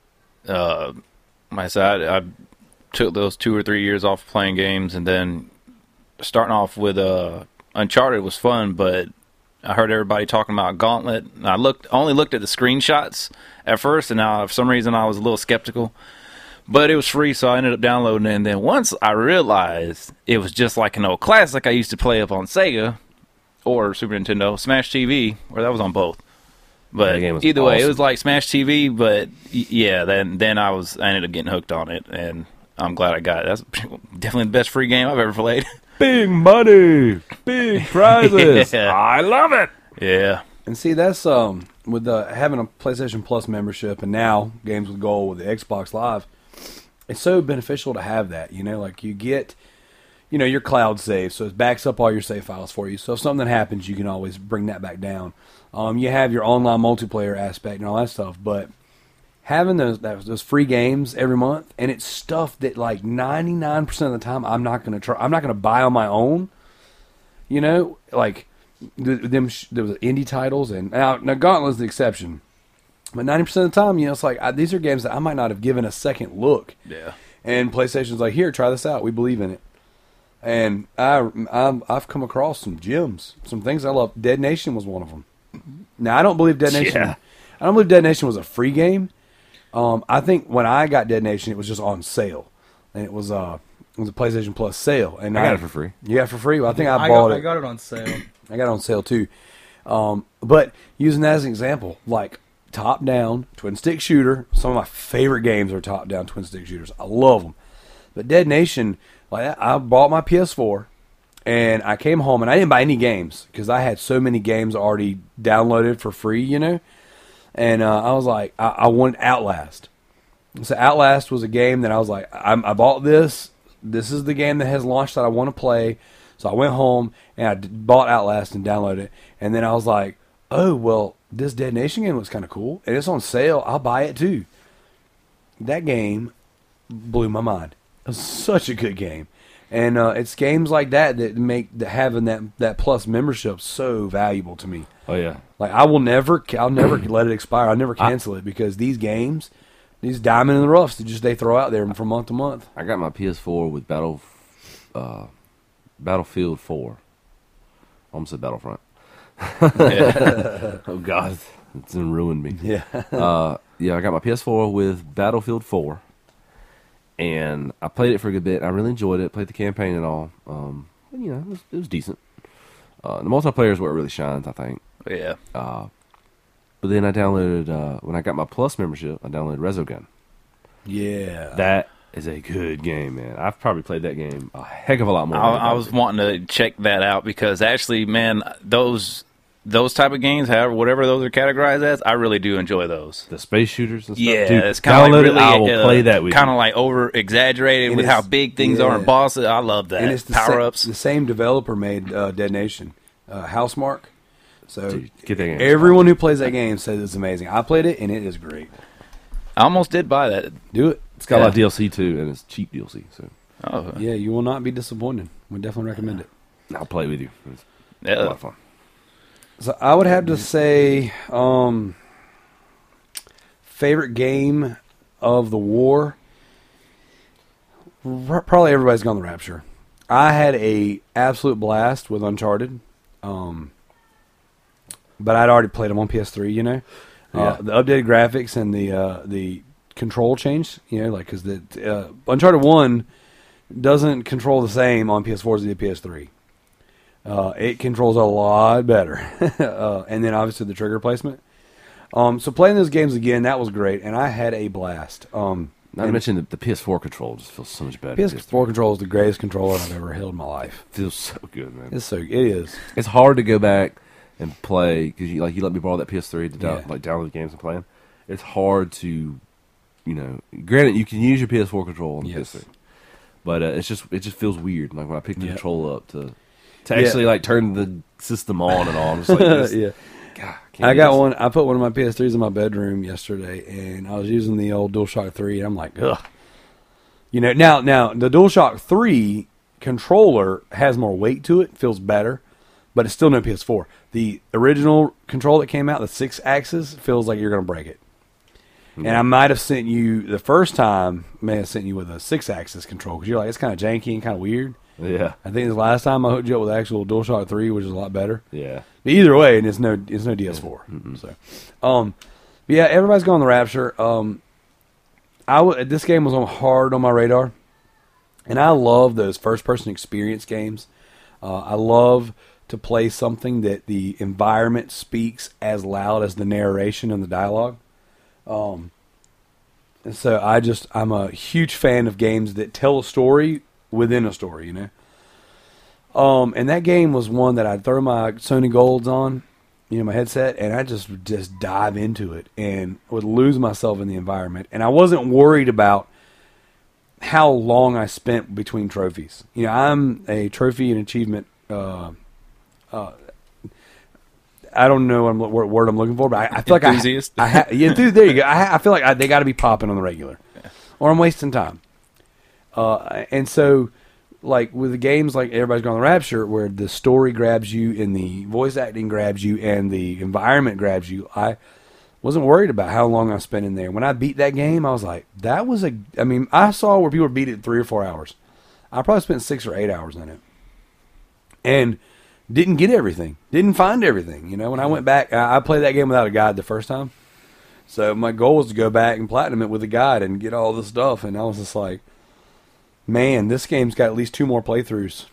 Like I said, I took those 2 or 3 years off playing games, and then starting off with Uncharted was fun, but I heard everybody talking about Gauntlet, and I only looked at the screenshots at first, and now for some reason I was a little skeptical. But it was free, so I ended up downloading it, and then once I realized it was just like an old classic I used to play up on Sega or Super Nintendo, Smash TV, or that was on both. But either way, it was like Smash TV, but yeah, then I ended up getting hooked on it, and I'm glad I got it. That's definitely the best free game I've ever played. big money, big prizes. Yeah. I love it. Yeah. And see, that's with having a PlayStation Plus membership, and now Games with Gold with the Xbox Live, it's so beneficial to have that. You know, like you get, you know, your cloud save, so it backs up all your save files for you. So if something happens, you can always bring that back down. You have your online multiplayer aspect and all that stuff, but having those free games every month, and it's stuff that like 99% of the time I'm not going to buy on my own. You know, like there was indie titles, and now Gauntlet's the exception. But 90% of the time, you know, it's like these are games that I might not have given a second look. Yeah. And PlayStation's like, here, try this out. We believe in it. And I've come across some gems, some things I love. Dead Nation was one of them. Now I don't believe Dead Nation. Yeah. I don't believe Dead Nation was a free game. I think when I got Dead Nation, it was just on sale, and it was a PlayStation Plus sale. And I got it for free. You got it for free? Well, I think I bought it. I got it on sale. I got it on sale too. But using that as an example, like top-down twin stick shooter, some of my favorite games are top-down twin stick shooters. I love them. But Dead Nation, like I bought my PS4, and I came home, and I didn't buy any games because I had so many games already downloaded for free, you know. And I was like, I wanted Outlast. So Outlast was a game that I was like, I bought this. This is the game that has launched that I want to play. So I went home and I bought Outlast and downloaded it. And then I was like, oh, well, this Dead Nation game looks kind of cool. And it's on sale. I'll buy it too. That game blew my mind. It was such a good game. And it's games like that make having that Plus membership so valuable to me. Oh yeah. Like I'll never let it expire. I'll never cancel it because these games, these diamond in the roughs, they throw out there from month to month. I got my PS4 with Battlefield 4. I almost said Battlefront. Oh God, it's gonna ruin me. Yeah. Yeah, I got my PS4 with Battlefield 4, and I played it for a good bit. I really enjoyed it. Played the campaign and all. You know, it was decent. The multiplayer is what really shines, I think. Yeah. But then I downloaded when I got my Plus membership. I downloaded Resogun. Yeah. That is a good game, man. I've probably played that game a heck of a lot more. I was wanting to check that out because actually, man, those type of games, whatever those are categorized as, I really do enjoy those. The space shooters and stuff. Yeah, Dude, it's kind of like really I will play that with kind of you. like over exaggerated And with it's- how big things are and bosses. I love that. And it's Power ups. The same developer made Dead Nation, Housemark. So Dude, get that game. everyone who plays that game says it's amazing. I played it and it is great. I almost did buy that. Do it. It's got a lot of DLC too, and it's cheap DLC. So Oh, Yeah, you will not be disappointed. We definitely recommend it. I'll play with you. It's a yeah. lot of fun. So I would have to say, favorite game of the war. Probably everybody's gone the Rapture. I had a absolute blast with Uncharted, but I'd already played them on PS3. You know, Yeah. the updated graphics and the control change. You know, like because the Uncharted 1 doesn't control the same on PS4 as the PS3. It controls a lot better. And then obviously the trigger placement. So playing those games again, that was great, and I had a blast. Not to mention the PS4 control just feels so much better. PS4 controller is the greatest controller I've ever held in my life. It feels so good, man. It is. It's hard to go back and play because you let me borrow that PS3 to Yeah. download the games and play them. It's hard to, granted you can use your PS4 control on the Yes. PS3, but it just feels weird. Like when I pick the Yeah. control up to Yeah. actually like turn the system on and all. I'm just like, this, Yeah. God, can't I do got this. one. I put one of my PS3s in my bedroom yesterday, and I was using the old DualShock 3, and I'm like, ugh. Now the DualShock 3 controller has more weight to it, feels better, but it's still no PS4. The original control that came out, the 6-axis, feels like you're going to break it. And I might have sent you the first time. May have sent you with a 6-axis control because you're like, it's kind of janky and kind of weird. Yeah, I think the last time I hooked you up with actual DualShock 3, which is a lot better. yeah. But either way, and it's no DS4. So, but yeah, everybody's going the Rapture. This game was hard on my radar, and I love those first-person experience games. I love to play something that the environment speaks as loud as the narration and the dialogue. And so I'm a huge fan of games that tell a story within a story, And that game was one that I'd throw my Sony Golds on, my headset, and I just dive into it and would lose myself in the environment. And I wasn't worried about how long I spent between trophies. I'm a trophy and achievement. I don't know what word I'm looking for, but I feel Enthusiast? like dude, there you go. I feel like they got to be popping on the regular, or I'm wasting time. And so, like with the games like Everybody's Gone the Rapture, where the story grabs you and the voice acting grabs you and the environment grabs you, I wasn't worried about how long I spent in there. When I beat that game, I was like, I saw where people beat it in 3 or 4 hours. I probably spent 6 or 8 hours in it. And didn't get everything. Didn't find everything. When I went back, I played that game without a guide the first time. So my goal was to go back and platinum it with a guide and get all this stuff. And I was just like, man, this game's got at least 2 more playthroughs.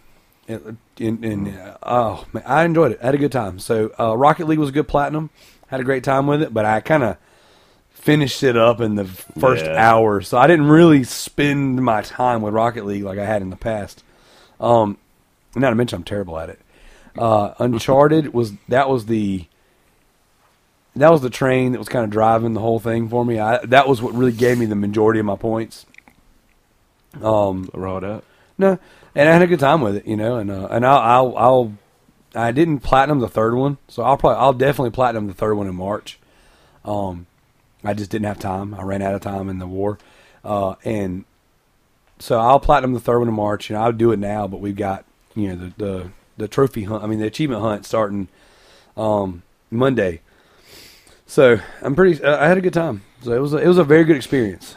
Oh, man, I enjoyed it. I had a good time. So Rocket League was a good platinum. Had a great time with it, but I kind of finished it up in the first hour. So I didn't really spend my time with Rocket League like I had in the past. Not to mention I'm terrible at it. Uncharted was the train that was kind of driving the whole thing for me. That was what really gave me the majority of my points. Raw it up. No, and I had a good time with it, and I didn't platinum the third one, so I'll definitely platinum the third one in March. I just didn't have time. I ran out of time in the war, and so I'll platinum the third one in March. I'll do it now, but we've got the trophy hunt. The achievement hunt starting Monday. So I had a good time. So it was a very good experience.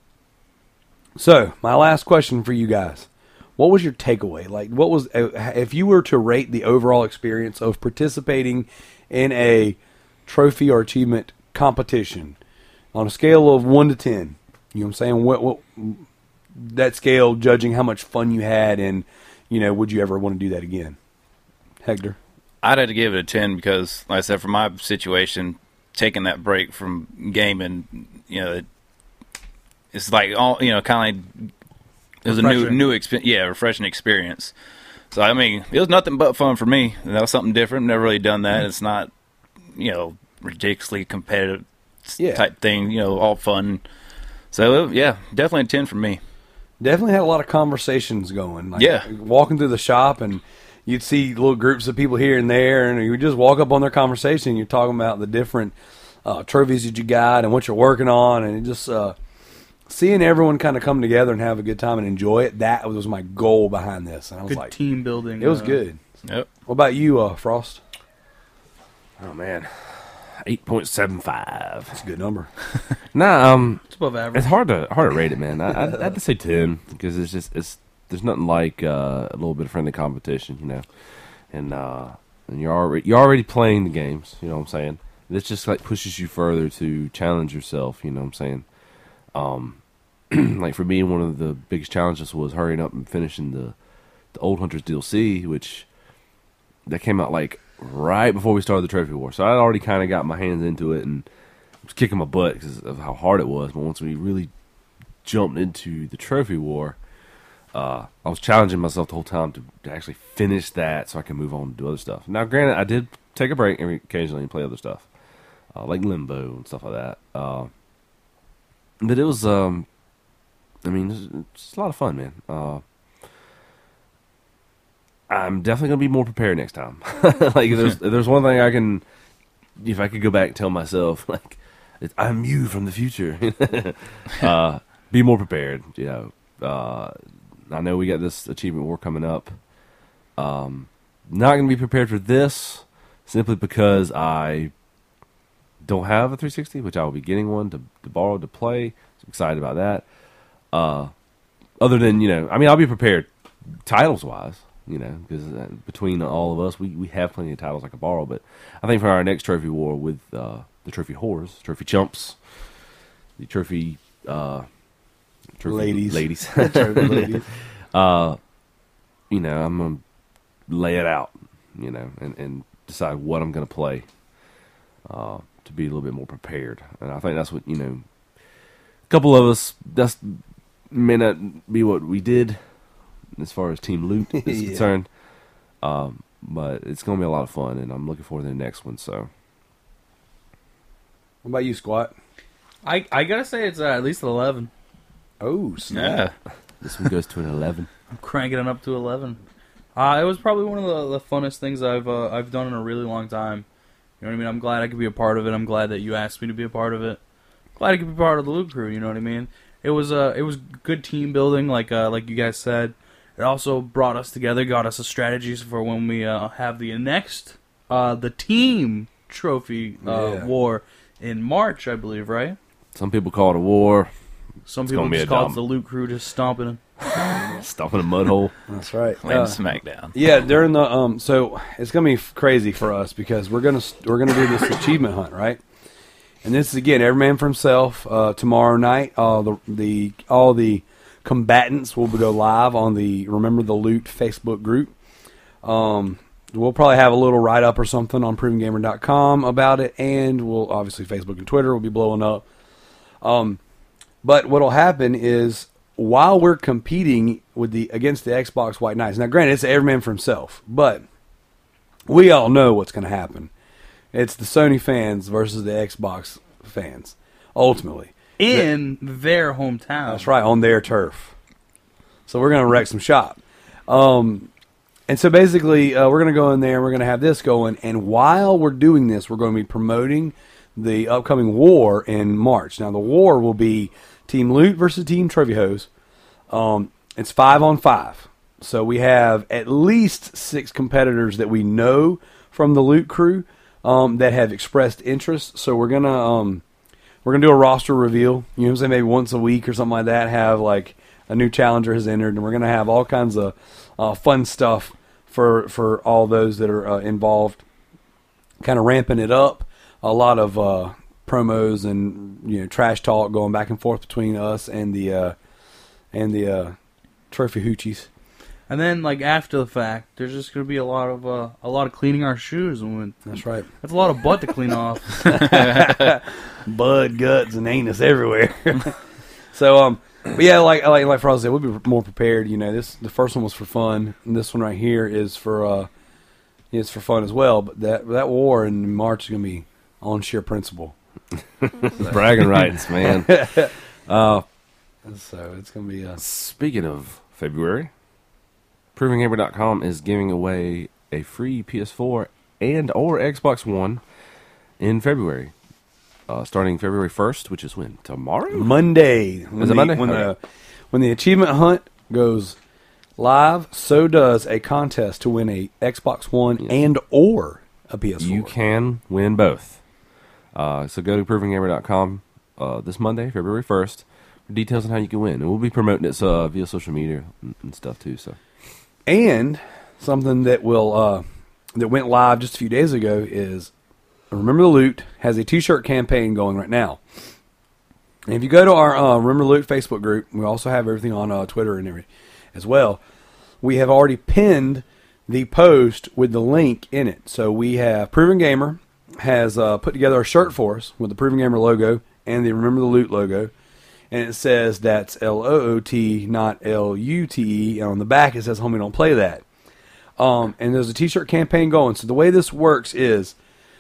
So my last question for you guys: what was your takeaway? Like, what was if you were to rate the overall experience of participating in a trophy or achievement competition on a scale of 1 to 10? You know what I'm saying? What that scale, judging how much fun you had, and would you ever want to do that again? Hector? I'd have to give it a 10 because, like I said, for my situation, taking that break from gaming, it's like all kind of like it was Refreshing. a new refreshing experience. So I mean, it was nothing but fun for me. That was something different. Never really done that. It's not ridiculously competitive type thing. All fun. So yeah, definitely a 10 for me. Definitely had a lot of conversations going. Like, Yeah. walking through the shop, and you'd see little groups of people here and there, and you would just walk up on their conversation. You're talking about the different trophies that you got and what you're working on, and it just seeing everyone kind of come together and have a good time and enjoy it. That was my goal behind this, and I was Good like, team building. it was good. Yep. What about you, Frost? Oh man, 8.75. That's a good number. Nah, It's above average. it's hard to rate it, man. I'd have to say 10 because there's nothing like a little bit of friendly competition, and you're already playing the games. You know what I'm saying? This just like pushes you further to challenge yourself. You know what I'm saying? Like for me, one of the biggest challenges was hurrying up and finishing the Old Hunters DLC, which that came out like right before we started the Trophy War. So I'd already kind of got my hands into it and was kicking my butt because of how hard it was. But once we really jumped into the Trophy War, I was challenging myself the whole time to actually finish that so I can move on and do other stuff. Now, granted, I did take a break occasionally and play other stuff, like Limbo and stuff like that. But it was, it's a lot of fun, man. I'm definitely going to be more prepared next time. Like, if there's one thing if I could go back and tell myself, like, I'm you from the future. Be more prepared, I know we got this achievement war coming up. Not going to be prepared for this simply because I don't have a 360, which I will be getting one to borrow to play. So I'm excited about that. Other than, I'll be prepared titles-wise, because between all of us, we have plenty of titles I can borrow. But I think for our next trophy war with the trophy whores, trophy chumps, the trophy ladies. Trophy ladies. I'm gonna lay it out, and decide what I'm gonna play, to be a little bit more prepared. And I think that's what a couple of us may not be what we did as far as team loot is concerned, but it's gonna be a lot of fun, and I'm looking forward to the next one. So, What about you, Squat? I gotta say it's at least an 11. Oh, snap. Yeah. this one goes to an 11. I'm cranking it up to 11. It was probably one of the funnest things I've done in a really long time. You know what I mean? I'm glad I could be a part of it. I'm glad that you asked me to be a part of it. Glad I could be part of the Loot Crew. You know what I mean? It was good team building, like you guys said. It also brought us together, got us a strategies for when we have the next the team trophy war in March, I believe, right? Some people call it a war. Some It's people gonna be just a call dumb- it the Loot Crew, just stomping them. Stomping a mud hole. That's right. Laying smackdown. Yeah, during the so it's gonna be crazy for us because we're gonna do this achievement hunt, right? And this is again every man for himself. Tomorrow night, all the combatants will go live on the Remember the Loot Facebook group. We'll probably have a little write up or something on ProvenGamer.com about it, and we'll obviously Facebook and Twitter will be blowing up. But what'll happen is while we're competing against the Xbox White Knights, now granted it's every man for himself, but we all know what's going to happen. It's the Sony fans versus the Xbox fans, ultimately. In their hometown. That's right, on their turf. So we're going to wreck some shop. And so basically, we're going to go in there, and we're going to have this going, and while we're doing this, we're going to be promoting the upcoming war in March. Now, the war will be Team Loot versus Team Trophy Hose. It's 5-on-5. So we have at least 6 competitors that we know from the Loot Crew that have expressed interest. So we're gonna do a roster reveal. You know what I'm saying? Maybe once a week or something like that. Have like a new challenger has entered, and we're gonna have all kinds of fun stuff for all those that are involved. Kind of ramping it up. A lot of promos and trash talk going back and forth between us and the trophy hoochies. And then, like after the fact, there's just gonna be a lot of cleaning our shoes, and That's right. that's a lot of butt to clean off. Bud, guts, and anus everywhere. So but yeah, like Frost said, we'll be more prepared. You know, the first one was for fun, and this one right here is for fun as well. But that war in March is gonna be on sheer principle. Bragging rights, man. So it's gonna be. Speaking of February, ProvingGamer.com is giving away a free PS4 and/or Xbox One in February, starting February 1st, which is when? Tomorrow? Monday. Is it Monday? When the achievement hunt goes live, so does a contest to win a Xbox One and/or a PS4. You can win both. So go to ProvingGamer.com this Monday, February 1st, for details on how you can win. And we'll be promoting it via social media and stuff too. So, and something that will that went live just a few days ago is Remember the Loot has a T-shirt campaign going right now. And if you go to our Remember the Loot Facebook group, we also have everything on Twitter and everything as well. We have already pinned the post with the link in it. So we have Proven Gamer has put together a shirt for us with the Proven Gamer logo and the Remember the Loot logo. And it says that's LOOT, not LUTE. And on the back it says, homie, don't play that. And there's a T-shirt campaign going. So the way this works is,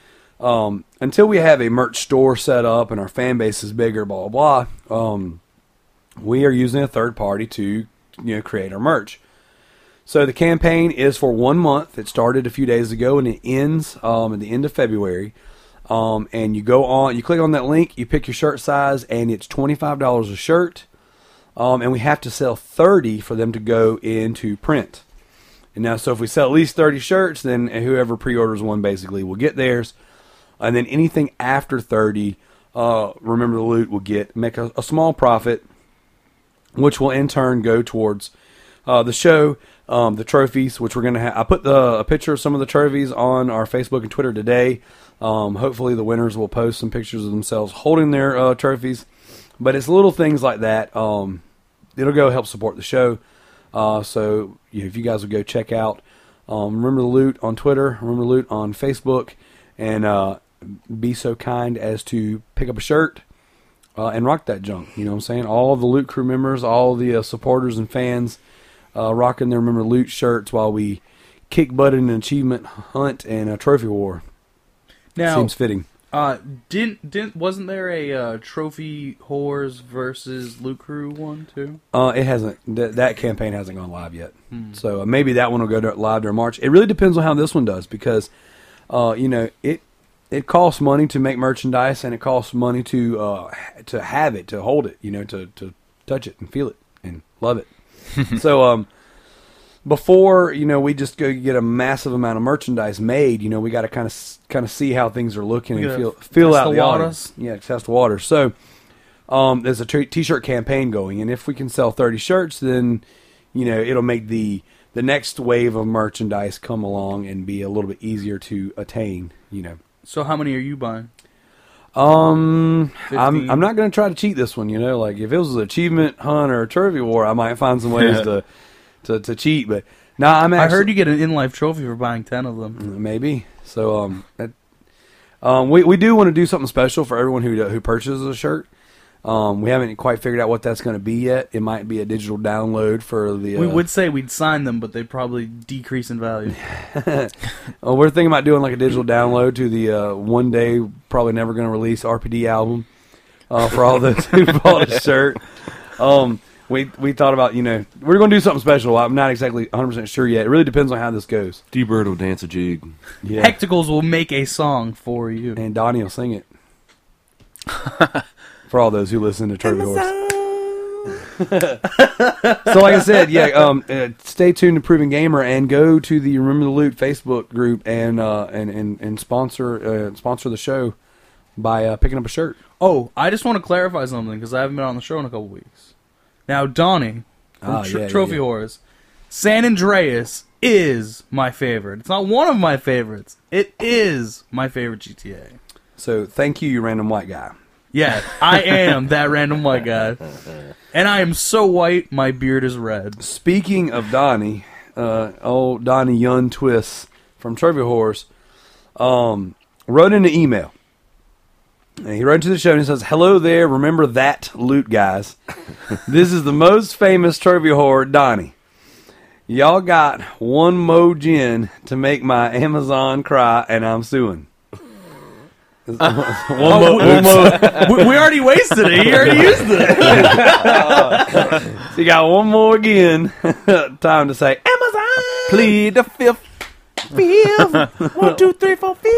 until we have a merch store set up and our fan base is bigger, blah, blah, blah, we are using a third party to create our merch. So the campaign is for 1 month. It started a few days ago and it ends at the end of February. And you go on, you click on that link, you pick your shirt size, and it's $25 a shirt. And we have to sell 30 for them to go into print. And now, so if we sell at least 30 shirts, then whoever pre-orders one basically will get theirs. And then anything after 30, Remember the Loot will make a small profit, which will in turn go towards the show, the trophies, which we're going to have. I put a picture of some of the trophies on our Facebook and Twitter today. Hopefully the winners will post some pictures of themselves holding their trophies. But it's little things like that. It'll go help support the show. So if you guys would go check out Remember the Loot on Twitter, Remember the Loot on Facebook, and be so kind as to pick up a shirt and rock that junk. You know what I'm saying? All the Loot crew members, all the supporters and fans rocking their Remember the Loot shirts while we kick butt in an achievement hunt and a trophy war. Now, seems fitting. Wasn't there a Trophy Whores versus Loot Crew one too? It hasn't. That campaign hasn't gone live yet. So maybe that one will go live during March. It really depends on how this one does because, it costs money to make merchandise and it costs money to have it, to hold it, to touch it and feel it and love it. So before we just go get a massive amount of merchandise made, we got to kind of see how things are looking and feel out the audience. Yeah, test the water. So there's a T-shirt campaign going, and if we can sell 30 shirts, then it'll make the next wave of merchandise come along and be a little bit easier to attain. So how many are you buying? I'm not going to try to cheat this one. Like if it was an achievement hunt or a trophy war, I might find some ways to cheat. But now I heard you get an in-life trophy for buying 10 of them. Maybe. So we do want to do something special for everyone who purchases a shirt. We haven't quite figured out what that's going to be yet. It might be a digital download for the. We would say we'd sign them, but they'd probably decrease in value. We're thinking about doing like a digital download to the one day probably never going to release RPD album for all those who bought a shirt. We thought about we're going to do something special. I'm not exactly 100% sure yet. It really depends on how this goes. D-Bird will dance a jig. Yeah. Hecticles will make a song for you, and Donnie will sing it. For all those who listen to Trophy Horse. So like I said, stay tuned to Proven Gamer and go to the Remember the Loot Facebook group and sponsor the show by picking up a shirt. Oh, I just want to clarify something because I haven't been on the show in a couple weeks. Now, Donnie from Trophy Whores, San Andreas is my favorite. It's not one of my favorites. It is my favorite GTA. So thank you random white guy. Yeah, I am that random white guy. And I am so white, my beard is red. Speaking of Donnie, old Donnie Yun Twist from Trophy Horse, wrote in an email. And he wrote to the show and he says, "Hello there, remember that loot, guys. This is the most famous trophy hoard, Donnie. Y'all got one more gin to make my Amazon cry, and I'm suing." We already wasted it. He already used it. So you got one more again. Time to say, Amazon! Plead the fifth. 1, 2, 3, 4, 5.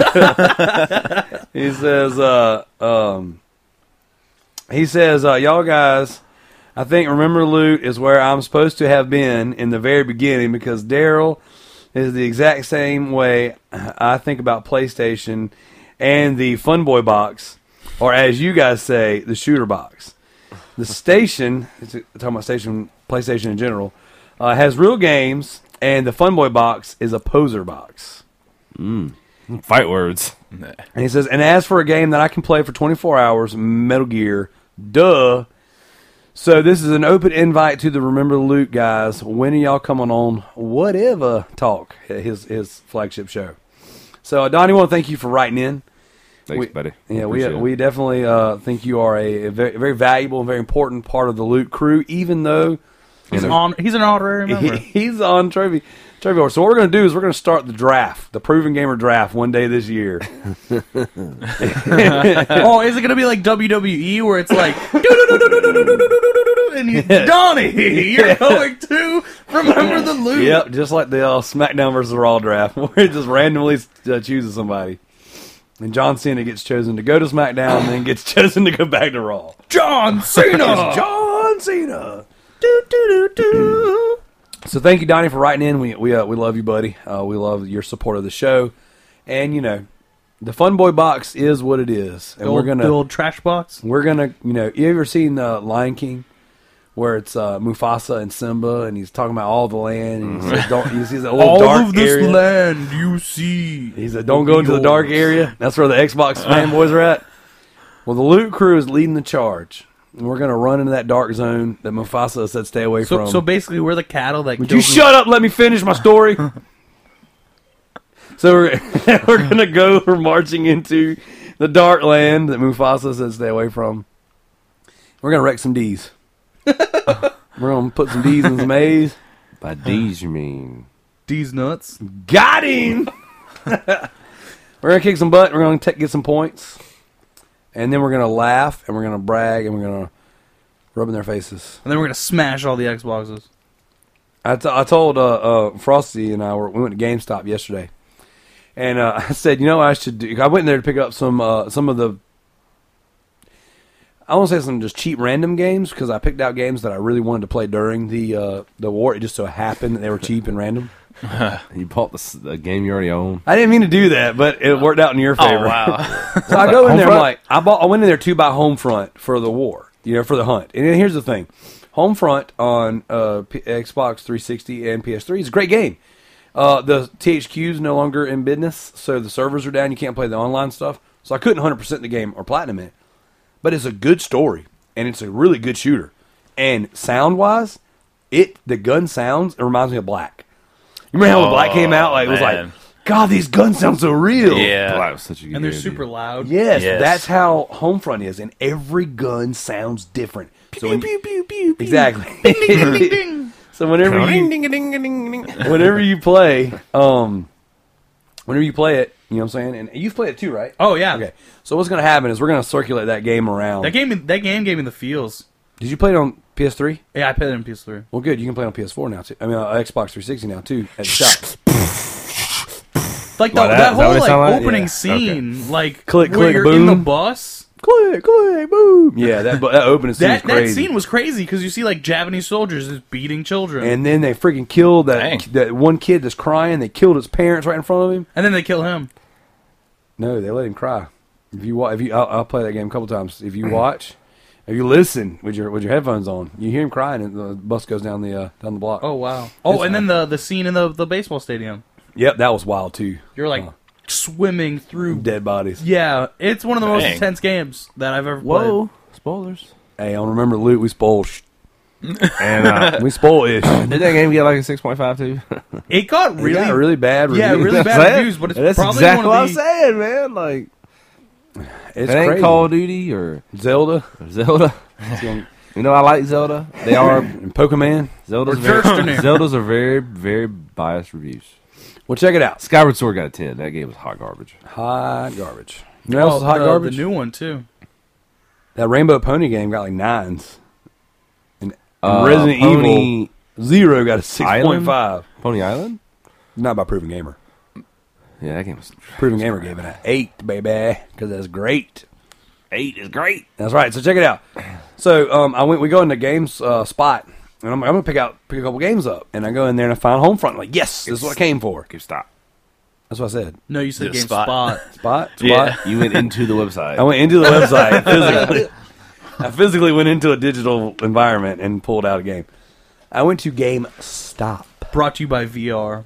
He says, y'all guys, I think Remember Loot is where I'm supposed to have been in the very beginning because Daryl is the exact same way I think about PlayStation and the Fun Boy box, or as you guys say, the shooter box. The station, talking about PlayStation in general, has real games, and the Fun Boy box is a poser box. Fight words. And he says, and as for a game that I can play for 24 hours, Metal Gear, duh. So this is an open invite to the Remember the Loot guys. When are y'all coming on Whatever Talk, his flagship show? So, Donnie, I want to thank you for writing in. Thanks, buddy. Yeah, we definitely think you are a very, very valuable and very important part of the Loot crew, even though He's an honorary member. he's on Trophy Horse. So what we're going to do is we're going to start the draft, the Proven Gamer draft, one day this year. Oh, is it going to be like WWE where it's like, and Donnie, you're going to Remember the Loot. Yep, just like the SmackDown versus Raw draft, where it just randomly chooses somebody. And John Cena gets chosen to go to SmackDown and then gets chosen to go back to Raw. John Cena! John Cena! So thank you, Donnie, for writing in. We love you, buddy. We love your support of the show. And, you know, the Fun Boy box is what it is. And the old trash box? We're going to, you know, you ever seen Lion King? Where it's Mufasa and Simba, and he's talking about all the land, and he says, "Don't." He sees a little all dark of this area. land you see. He said, "Don't go into the dark area." That's where the Xbox fanboys are at. Well, the Loot crew is leading the charge, and we're going to run into that dark zone that Mufasa said stay away from. So basically, we're the cattle that. Would you shut up? Let me finish my story. So we're going to go. We're marching into the dark land that Mufasa said stay away from. We're going to wreck some D's. We're going to put some D's in some A's. By D's, you mean? D's nuts. Got him! We're going to kick some butt. We're going to get some points. And then we're going to laugh, and we're going to brag, and we're going to rub in their faces. And then we're going to smash all the Xboxes. I told Frosty and we went to GameStop yesterday. And I said, you know what I should do? I went in there to pick up some of the... I won't say some just cheap random games because I picked out games that I really wanted to play during the war. It just so happened that they were cheap and random. You bought the game you already own. I didn't mean to do that, but it worked out in your favor. Oh, wow. So I go in there, I'm like, I went in there to buy Homefront for the war, you know, for the hunt. And here's the thing. Homefront on Xbox 360 and PS3 is a great game. The THQ is no longer in business, so the servers are down. You can't play the online stuff. So I couldn't 100% the game or platinum it. But it's a good story, and it's a really good shooter. And sound-wise, the gun sounds, it reminds me of Black. You remember how when Black came out, like, it was like, God, these guns sound so real. Yeah. Black was such a good And they're game, super loud. Yes, Yes. that's how Homefront is, and every gun sounds different. So exactly. So whenever you play, it, you know what I'm saying? And you've played it too, right? Oh, yeah. Okay. So what's going to happen is we're going to circulate that game around. That game gave me the feels. Did you play it on PS3? Yeah, I played it on PS3. Well, good. You can play it on PS4 now, too. I mean, Xbox 360 now, too, at the shop. Like Wow, that is that whole what it like sound like? opening Yeah. scene, like Click, where click, you're boom. in the bus. Click, click, boom. Yeah, that opening scene was That crazy. scene was crazy because you see like Japanese soldiers just beating children, And then they freaking killed Dang. that one kid that's crying. They killed his parents right in front of him. and then they kill him. No, they let him cry. I'll play that game a couple times. If you watch, if you listen with your headphones on, you hear him crying, and the bus goes down the block. Oh wow! Oh, It's and then the scene in the baseball stadium. Yep, that was wild too. You're like swimming through. Dead bodies. Yeah, it's one of the most Dang. intense games that I've ever played. Whoa. Spoilers. Hey, on Remember Loot, we spoil. And We spoil ish. did that game get like a 6.5 too? It got really, really bad. yeah, reviews. really bad reviews, but it's That's probably exactly one what of I'm the. saying, man. Like, It's It ain't crazy. Call of Duty or Zelda Zelda. it's gonna- You know, I like Zelda. They are and Pokemon. Zelda's Or very, Kirsten. Zelda's are very, very biased reviews. Well, check it out. Skyward Sword got a 10. That game was hot garbage. Hot garbage. You know what else is hot garbage? The new one too. That Rainbow Pony game got like 9s. And Resident Evil Pony, 0 got a 6.5. Pony Island? Not by Proven Gamer. Yeah, that game was. Proven Gamer gave it an 8, baby, because that's great. 8 is great. That's right. So check it out. So we go into Games Spot, and I'm gonna pick a couple games up, and I go in there and I find Homefront. I'm like, yes, this is what I came for. Okay, stop. That's what I said. No, you said The GameSpot. Spot. Spot. Yeah. You went into the website. I went into the website physically. I physically went into a digital environment and pulled out a game. I went to GameStop. Brought to you by VR.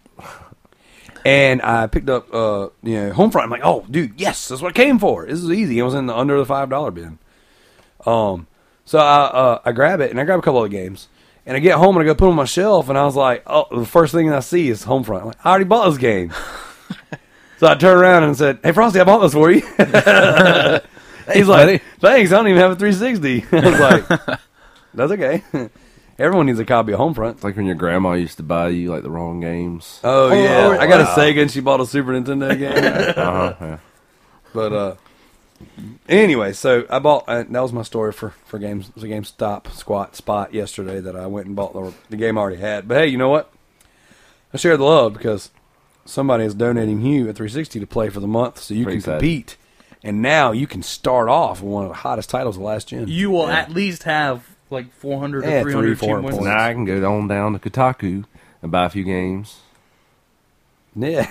And I picked up, Homefront. I'm like, oh, dude, yes, that's what I came for. This is easy. It was in the under the $5 bin. So I grab it, and I grab a couple of games. And I get home, and I go put them on my shelf, and I was like, oh, the first thing I see is Homefront. I'm like, I already bought this game. So I turned around and said, hey, Frosty, I bought this for you. He's like, thanks, I don't even have a 360. I was like, that's okay. Everyone needs a copy of Homefront. It's like when your grandma used to buy you like the wrong games. Oh, yeah. oh, I got a wow. Sega, and she bought a Super Nintendo game. Yeah. But anyway, so I bought. That was my story for games. It was a GameStop spot yesterday that I went and bought the game I already had. But hey, you know what? I share the love because somebody is donating you a 360 to play for the month, so you Pretty can excited. compete. And now you can start off with one of the hottest titles of last gen. You will at least have like 400 Yeah, or 300 300 achievements. points. Now I can go on down to Kotaku and buy a few games. Yeah,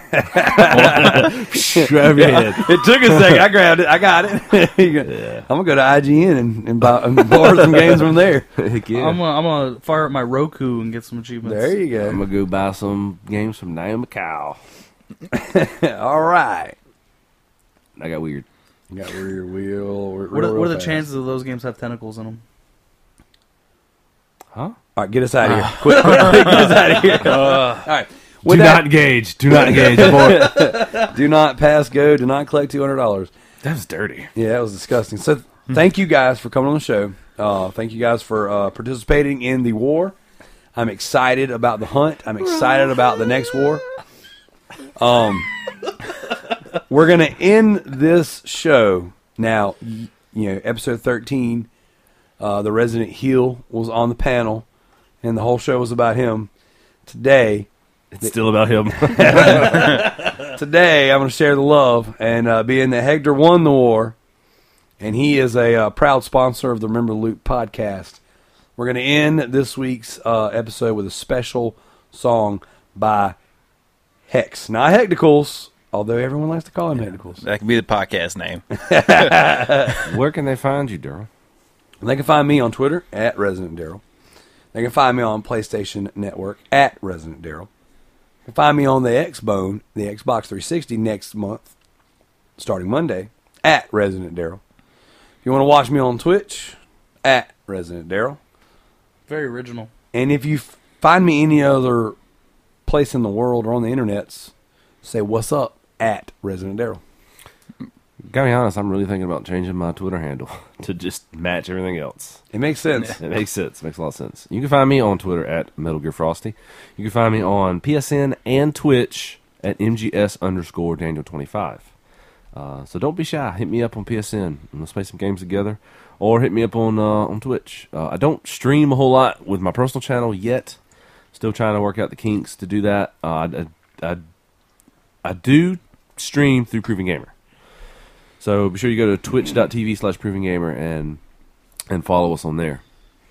Grab your head. it took a second. I grabbed it. I got it. Yeah. I'm gonna go to IGN and borrow some games from there. Heck yeah. I'm gonna fire up my Roku and get some achievements. There you go. I'm going to go buy some games from Naomi Cow. All right. I got weird. You got rear wheel. What are the chances of those games have tentacles in them? Huh? All right, get us out of here. Quick, get us out of here. All right. Do not engage. Do not engage. Boy. Do not pass go. Do not collect $200. That was dirty. Yeah, that was disgusting. So thank you guys for coming on the show. Thank you guys for participating in the war. I'm excited about the hunt. I'm excited about the next war. We're going to end this show now. Episode 13, the Resident Heel was on the panel, and the whole show was about him. Today, It's still about him. Today, I'm going to share the love and being that Hector won the war, and he is a proud sponsor of the Remember the Loot podcast. We're going to end this week's episode with a special song by Hex. Not Hecticals, although everyone likes to call him Hecticals. That could be the podcast name. Where can they find you, Daryl? They can find me on Twitter at Resident Daryl. They can find me on PlayStation Network at Resident Daryl. You can find me on the Xbone, the Xbox 360 next month, starting Monday, at Resident Daryl. If you want to watch me on Twitch, at Resident Daryl. Very original. And if you find me any other place in the world or on the internets, say what's up at Resident Daryl. Gotta be honest, I'm really thinking about changing my Twitter handle to just match everything else. It makes sense. It makes sense. It makes a lot of sense. You can find me on Twitter at Metal Gear Frosty. You can find me on PSN and Twitch at MGS_Daniel25. So don't be shy. Hit me up on PSN and let's play some games together. Or hit me up on Twitch. I don't stream a whole lot with my personal channel yet. Still trying to work out the kinks to do that. I do stream through Proven Gamer. So be sure you go to twitch.tv/ProvenGamer and follow us on there.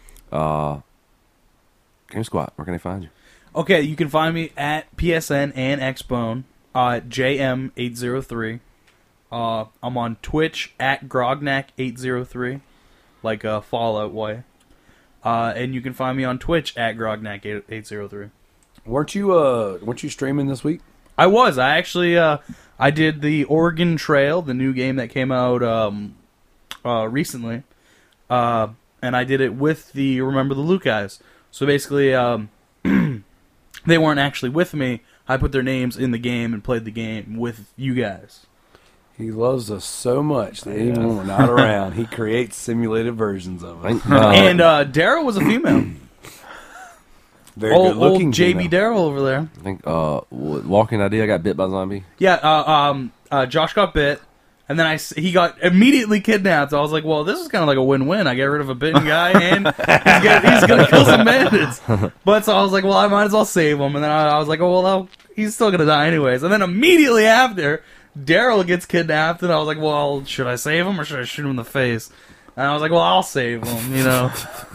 Game Squad, where can I find you? Okay, you can find me at PSN and Xbone at JM803. I'm on Twitch at Grognak803, like a Fallout way. And you can find me on Twitch at Grognak803. Weren't you streaming this week? I was. I actually I did the Oregon Trail, the new game that came out recently, and I did it with the Remember the Loot guys. So basically, they weren't actually with me. I put their names in the game and played the game with you guys. He loves us so much that even when we're not around, he creates simulated versions of us. And Daryl was a female. Very old good-looking JB female. Daryl over there. I think Walking Idea got bit by a zombie. Yeah, Josh got bit, and then he got immediately kidnapped. I was like, well, this is kind of like a win-win. I get rid of a bitten guy, and he's going to kill some bandits. But so I was like, well, I might as well save him. And then I was like, oh, well, he's still going to die anyways. And then immediately after, Daryl gets kidnapped, and I was like, well, should I save him or should I shoot him in the face? And I was like, well, I'll save him, you know.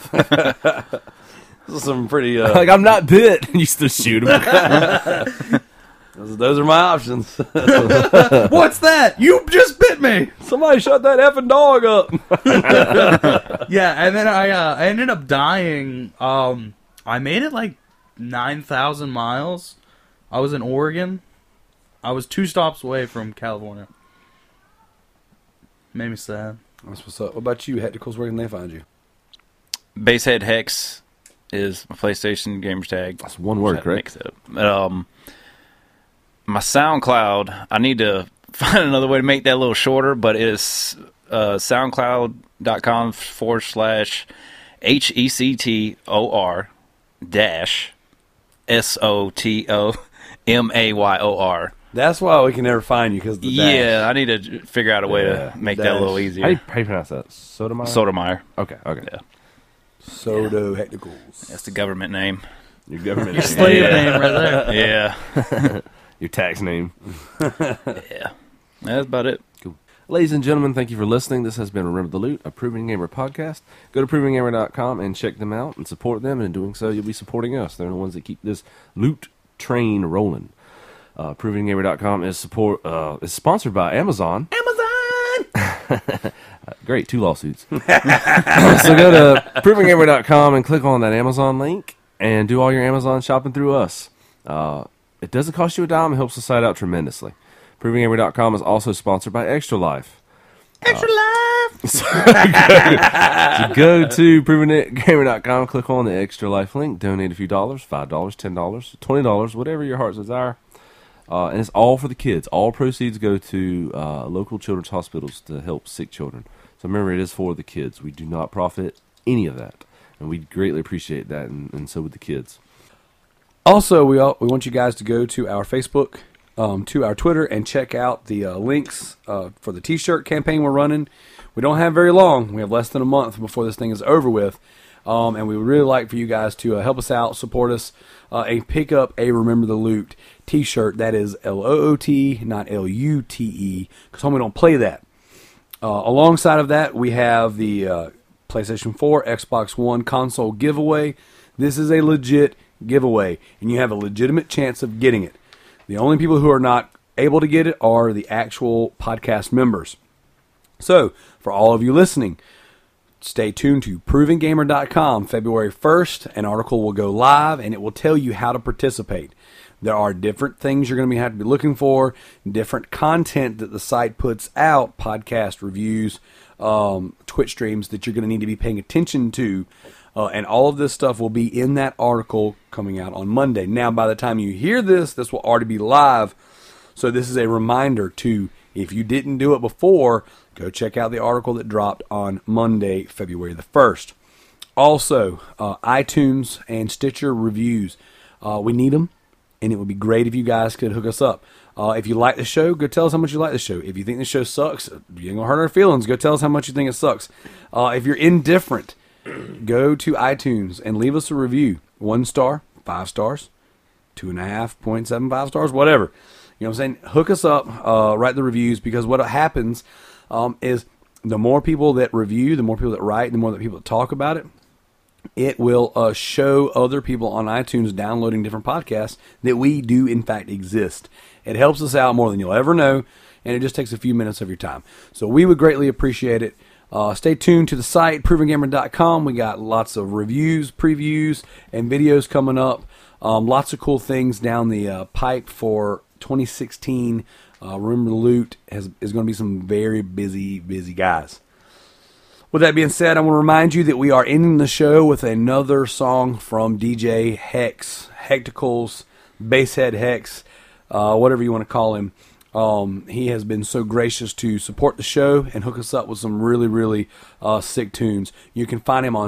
This is some pretty... Like, I'm not bit. And you still shoot him. those are my options. What's that? You just bit me! Somebody shut that effing dog up. Yeah, and then I ended up dying. I made it like 9,000 miles. I was in Oregon. I was 2 stops away from California. Made me sad. That's what's up. What about you, Hecticals? Where can they find you? Basehead Hex is my PlayStation gamer tag. That's one word, correct? My SoundCloud, I need to find another way to make that a little shorter, but it's SoundCloud.com/HECTOR-SOTOMAYOR. That's why we can never find you, because the dash. Yeah, I need to figure out a way to make that a little How do easier. you pronounce that? Sotomayor? Sotomayor. Okay. Yeah. Soto Hecticals. That's the government name. Your government Your slave name right there. Yeah. Your tax name. Yeah. That's about it. Ladies and gentlemen, thank you for listening. This has been Remember the Loot, a Proving Gamer podcast. Go to provinggamer.com and check them out and support them. And in doing so, you'll be supporting us. They're the ones that keep this loot train rolling. Provinggamer.com is sponsored by Amazon. Great, 2 lawsuits. So go to provinggamer.com and click on that Amazon link and do all your Amazon shopping through us. It doesn't cost you a dime. It helps the site out tremendously. ProvingGamer.com is also sponsored by Extra Life. Extra life! So go to ProvingGamer.com, click on the Extra Life link, donate a few dollars, $5, $10, $20, whatever your heart's desire. And it's all for the kids. All proceeds go to local children's hospitals to help sick children. So remember, it is for the kids. We do not profit any of that. And we greatly appreciate that, and so would the kids. Also, we want you guys to go to our Facebook, to our Twitter, and check out the links for the T-shirt campaign we're running. We don't have very long. We have less than a month before this thing is over with. And we would really like for you guys to help us out, support us, and pick up a Remember the Loot T-shirt. That is L-O-O-T, not L-U-T-E, because homie don't play that. Alongside of that, we have the PlayStation 4, Xbox One console giveaway. This is a legit giveaway, and you have a legitimate chance of getting it. The only people who are not able to get it are the actual podcast members. So, for all of you listening, stay tuned to ProvingGamer.com. February 1st, an article will go live, and it will tell you how to participate. There are different things you're going to have to be looking for, different content that the site puts out, podcast reviews, Twitch streams that you're going to need to be paying attention to. And all of this stuff will be in that article coming out on Monday. Now, by the time you hear this, this will already be live. So this is a reminder to, if you didn't do it before, go check out the article that dropped on Monday, February the 1st. Also, iTunes and Stitcher reviews. We need them, and it would be great if you guys could hook us up. If you like the show, go tell us how much you like the show. If you think the show sucks, you ain't going to hurt our feelings. Go tell us how much you think it sucks. If you're indifferent, go to iTunes and leave us a review. 1 star, 5 stars, 2.5, 0.75 stars, whatever. You know what I'm saying? Hook us up, write the reviews, because what happens is the more people that review, the more people that write, the more that people that talk about it, it will show other people on iTunes downloading different podcasts that we do in fact exist. It helps us out more than you'll ever know, and it just takes a few minutes of your time. So we would greatly appreciate it. Stay tuned to the site, ProvingGamer.com. We got lots of reviews, previews, and videos coming up. Lots of cool things down the pipe for 2016. Remember the Loot is going to be some very busy guys. With that being said, I want to remind you that we are ending the show with another song from DJ Hex, Hecticals, Basehead Hex, whatever you want to call him. He has been so gracious to support the show and hook us up with some really, really sick tunes. You can find him on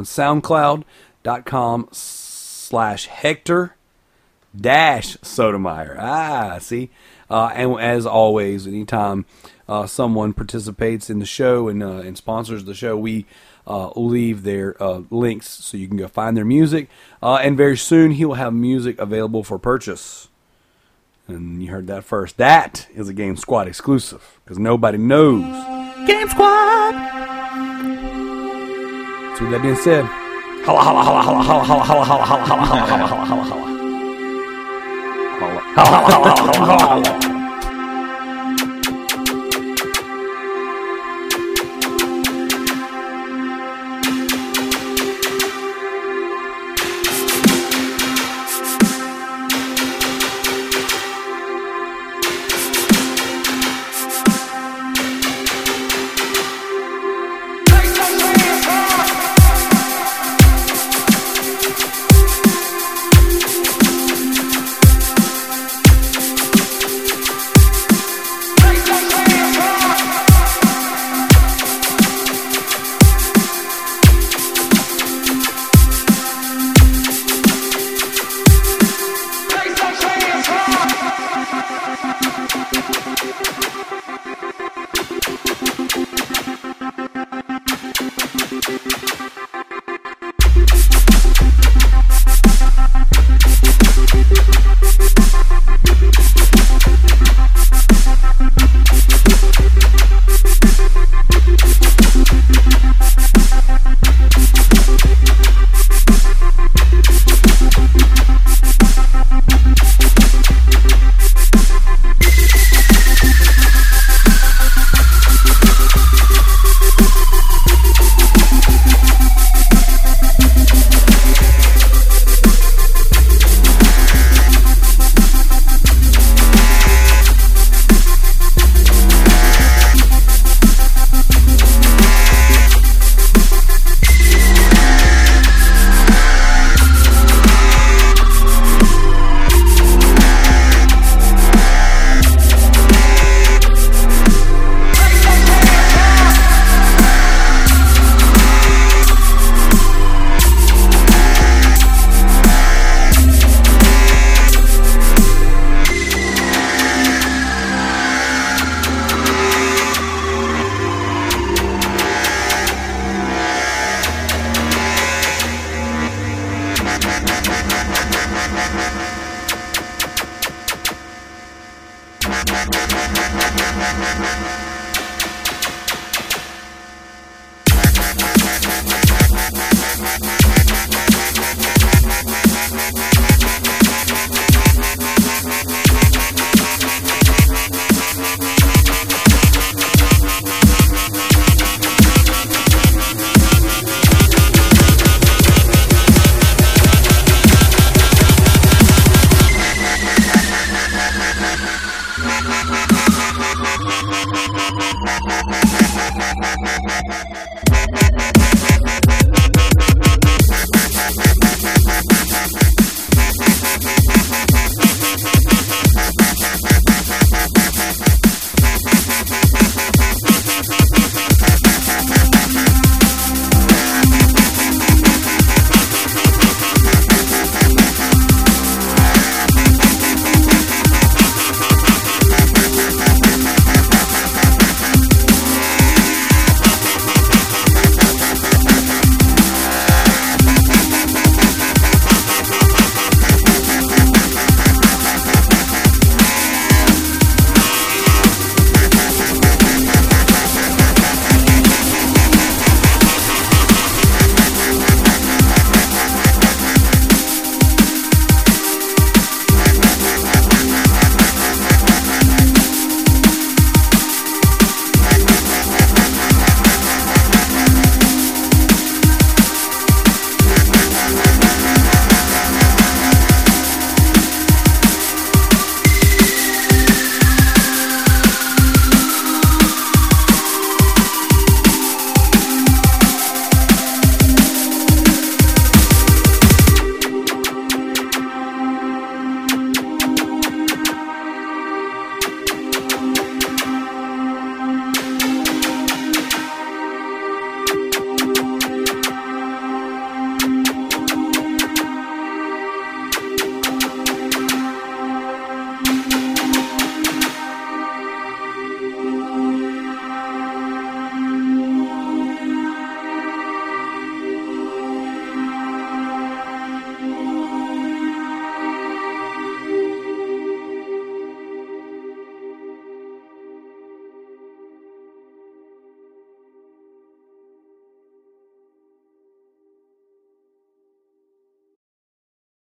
SoundCloud.com/Hector-Sotomayor. See? And as always, anytime someone participates in the show and sponsors the show, we leave their links so you can go find their music. And very soon he will have music available for purchase. And you heard that first. That is a Game Squad exclusive because nobody knows. Game Squad! So with that being said, holla, holla, holla, holla, holla, holla, holla, holla, holla, holla, holla, holla, holla, holla, holla.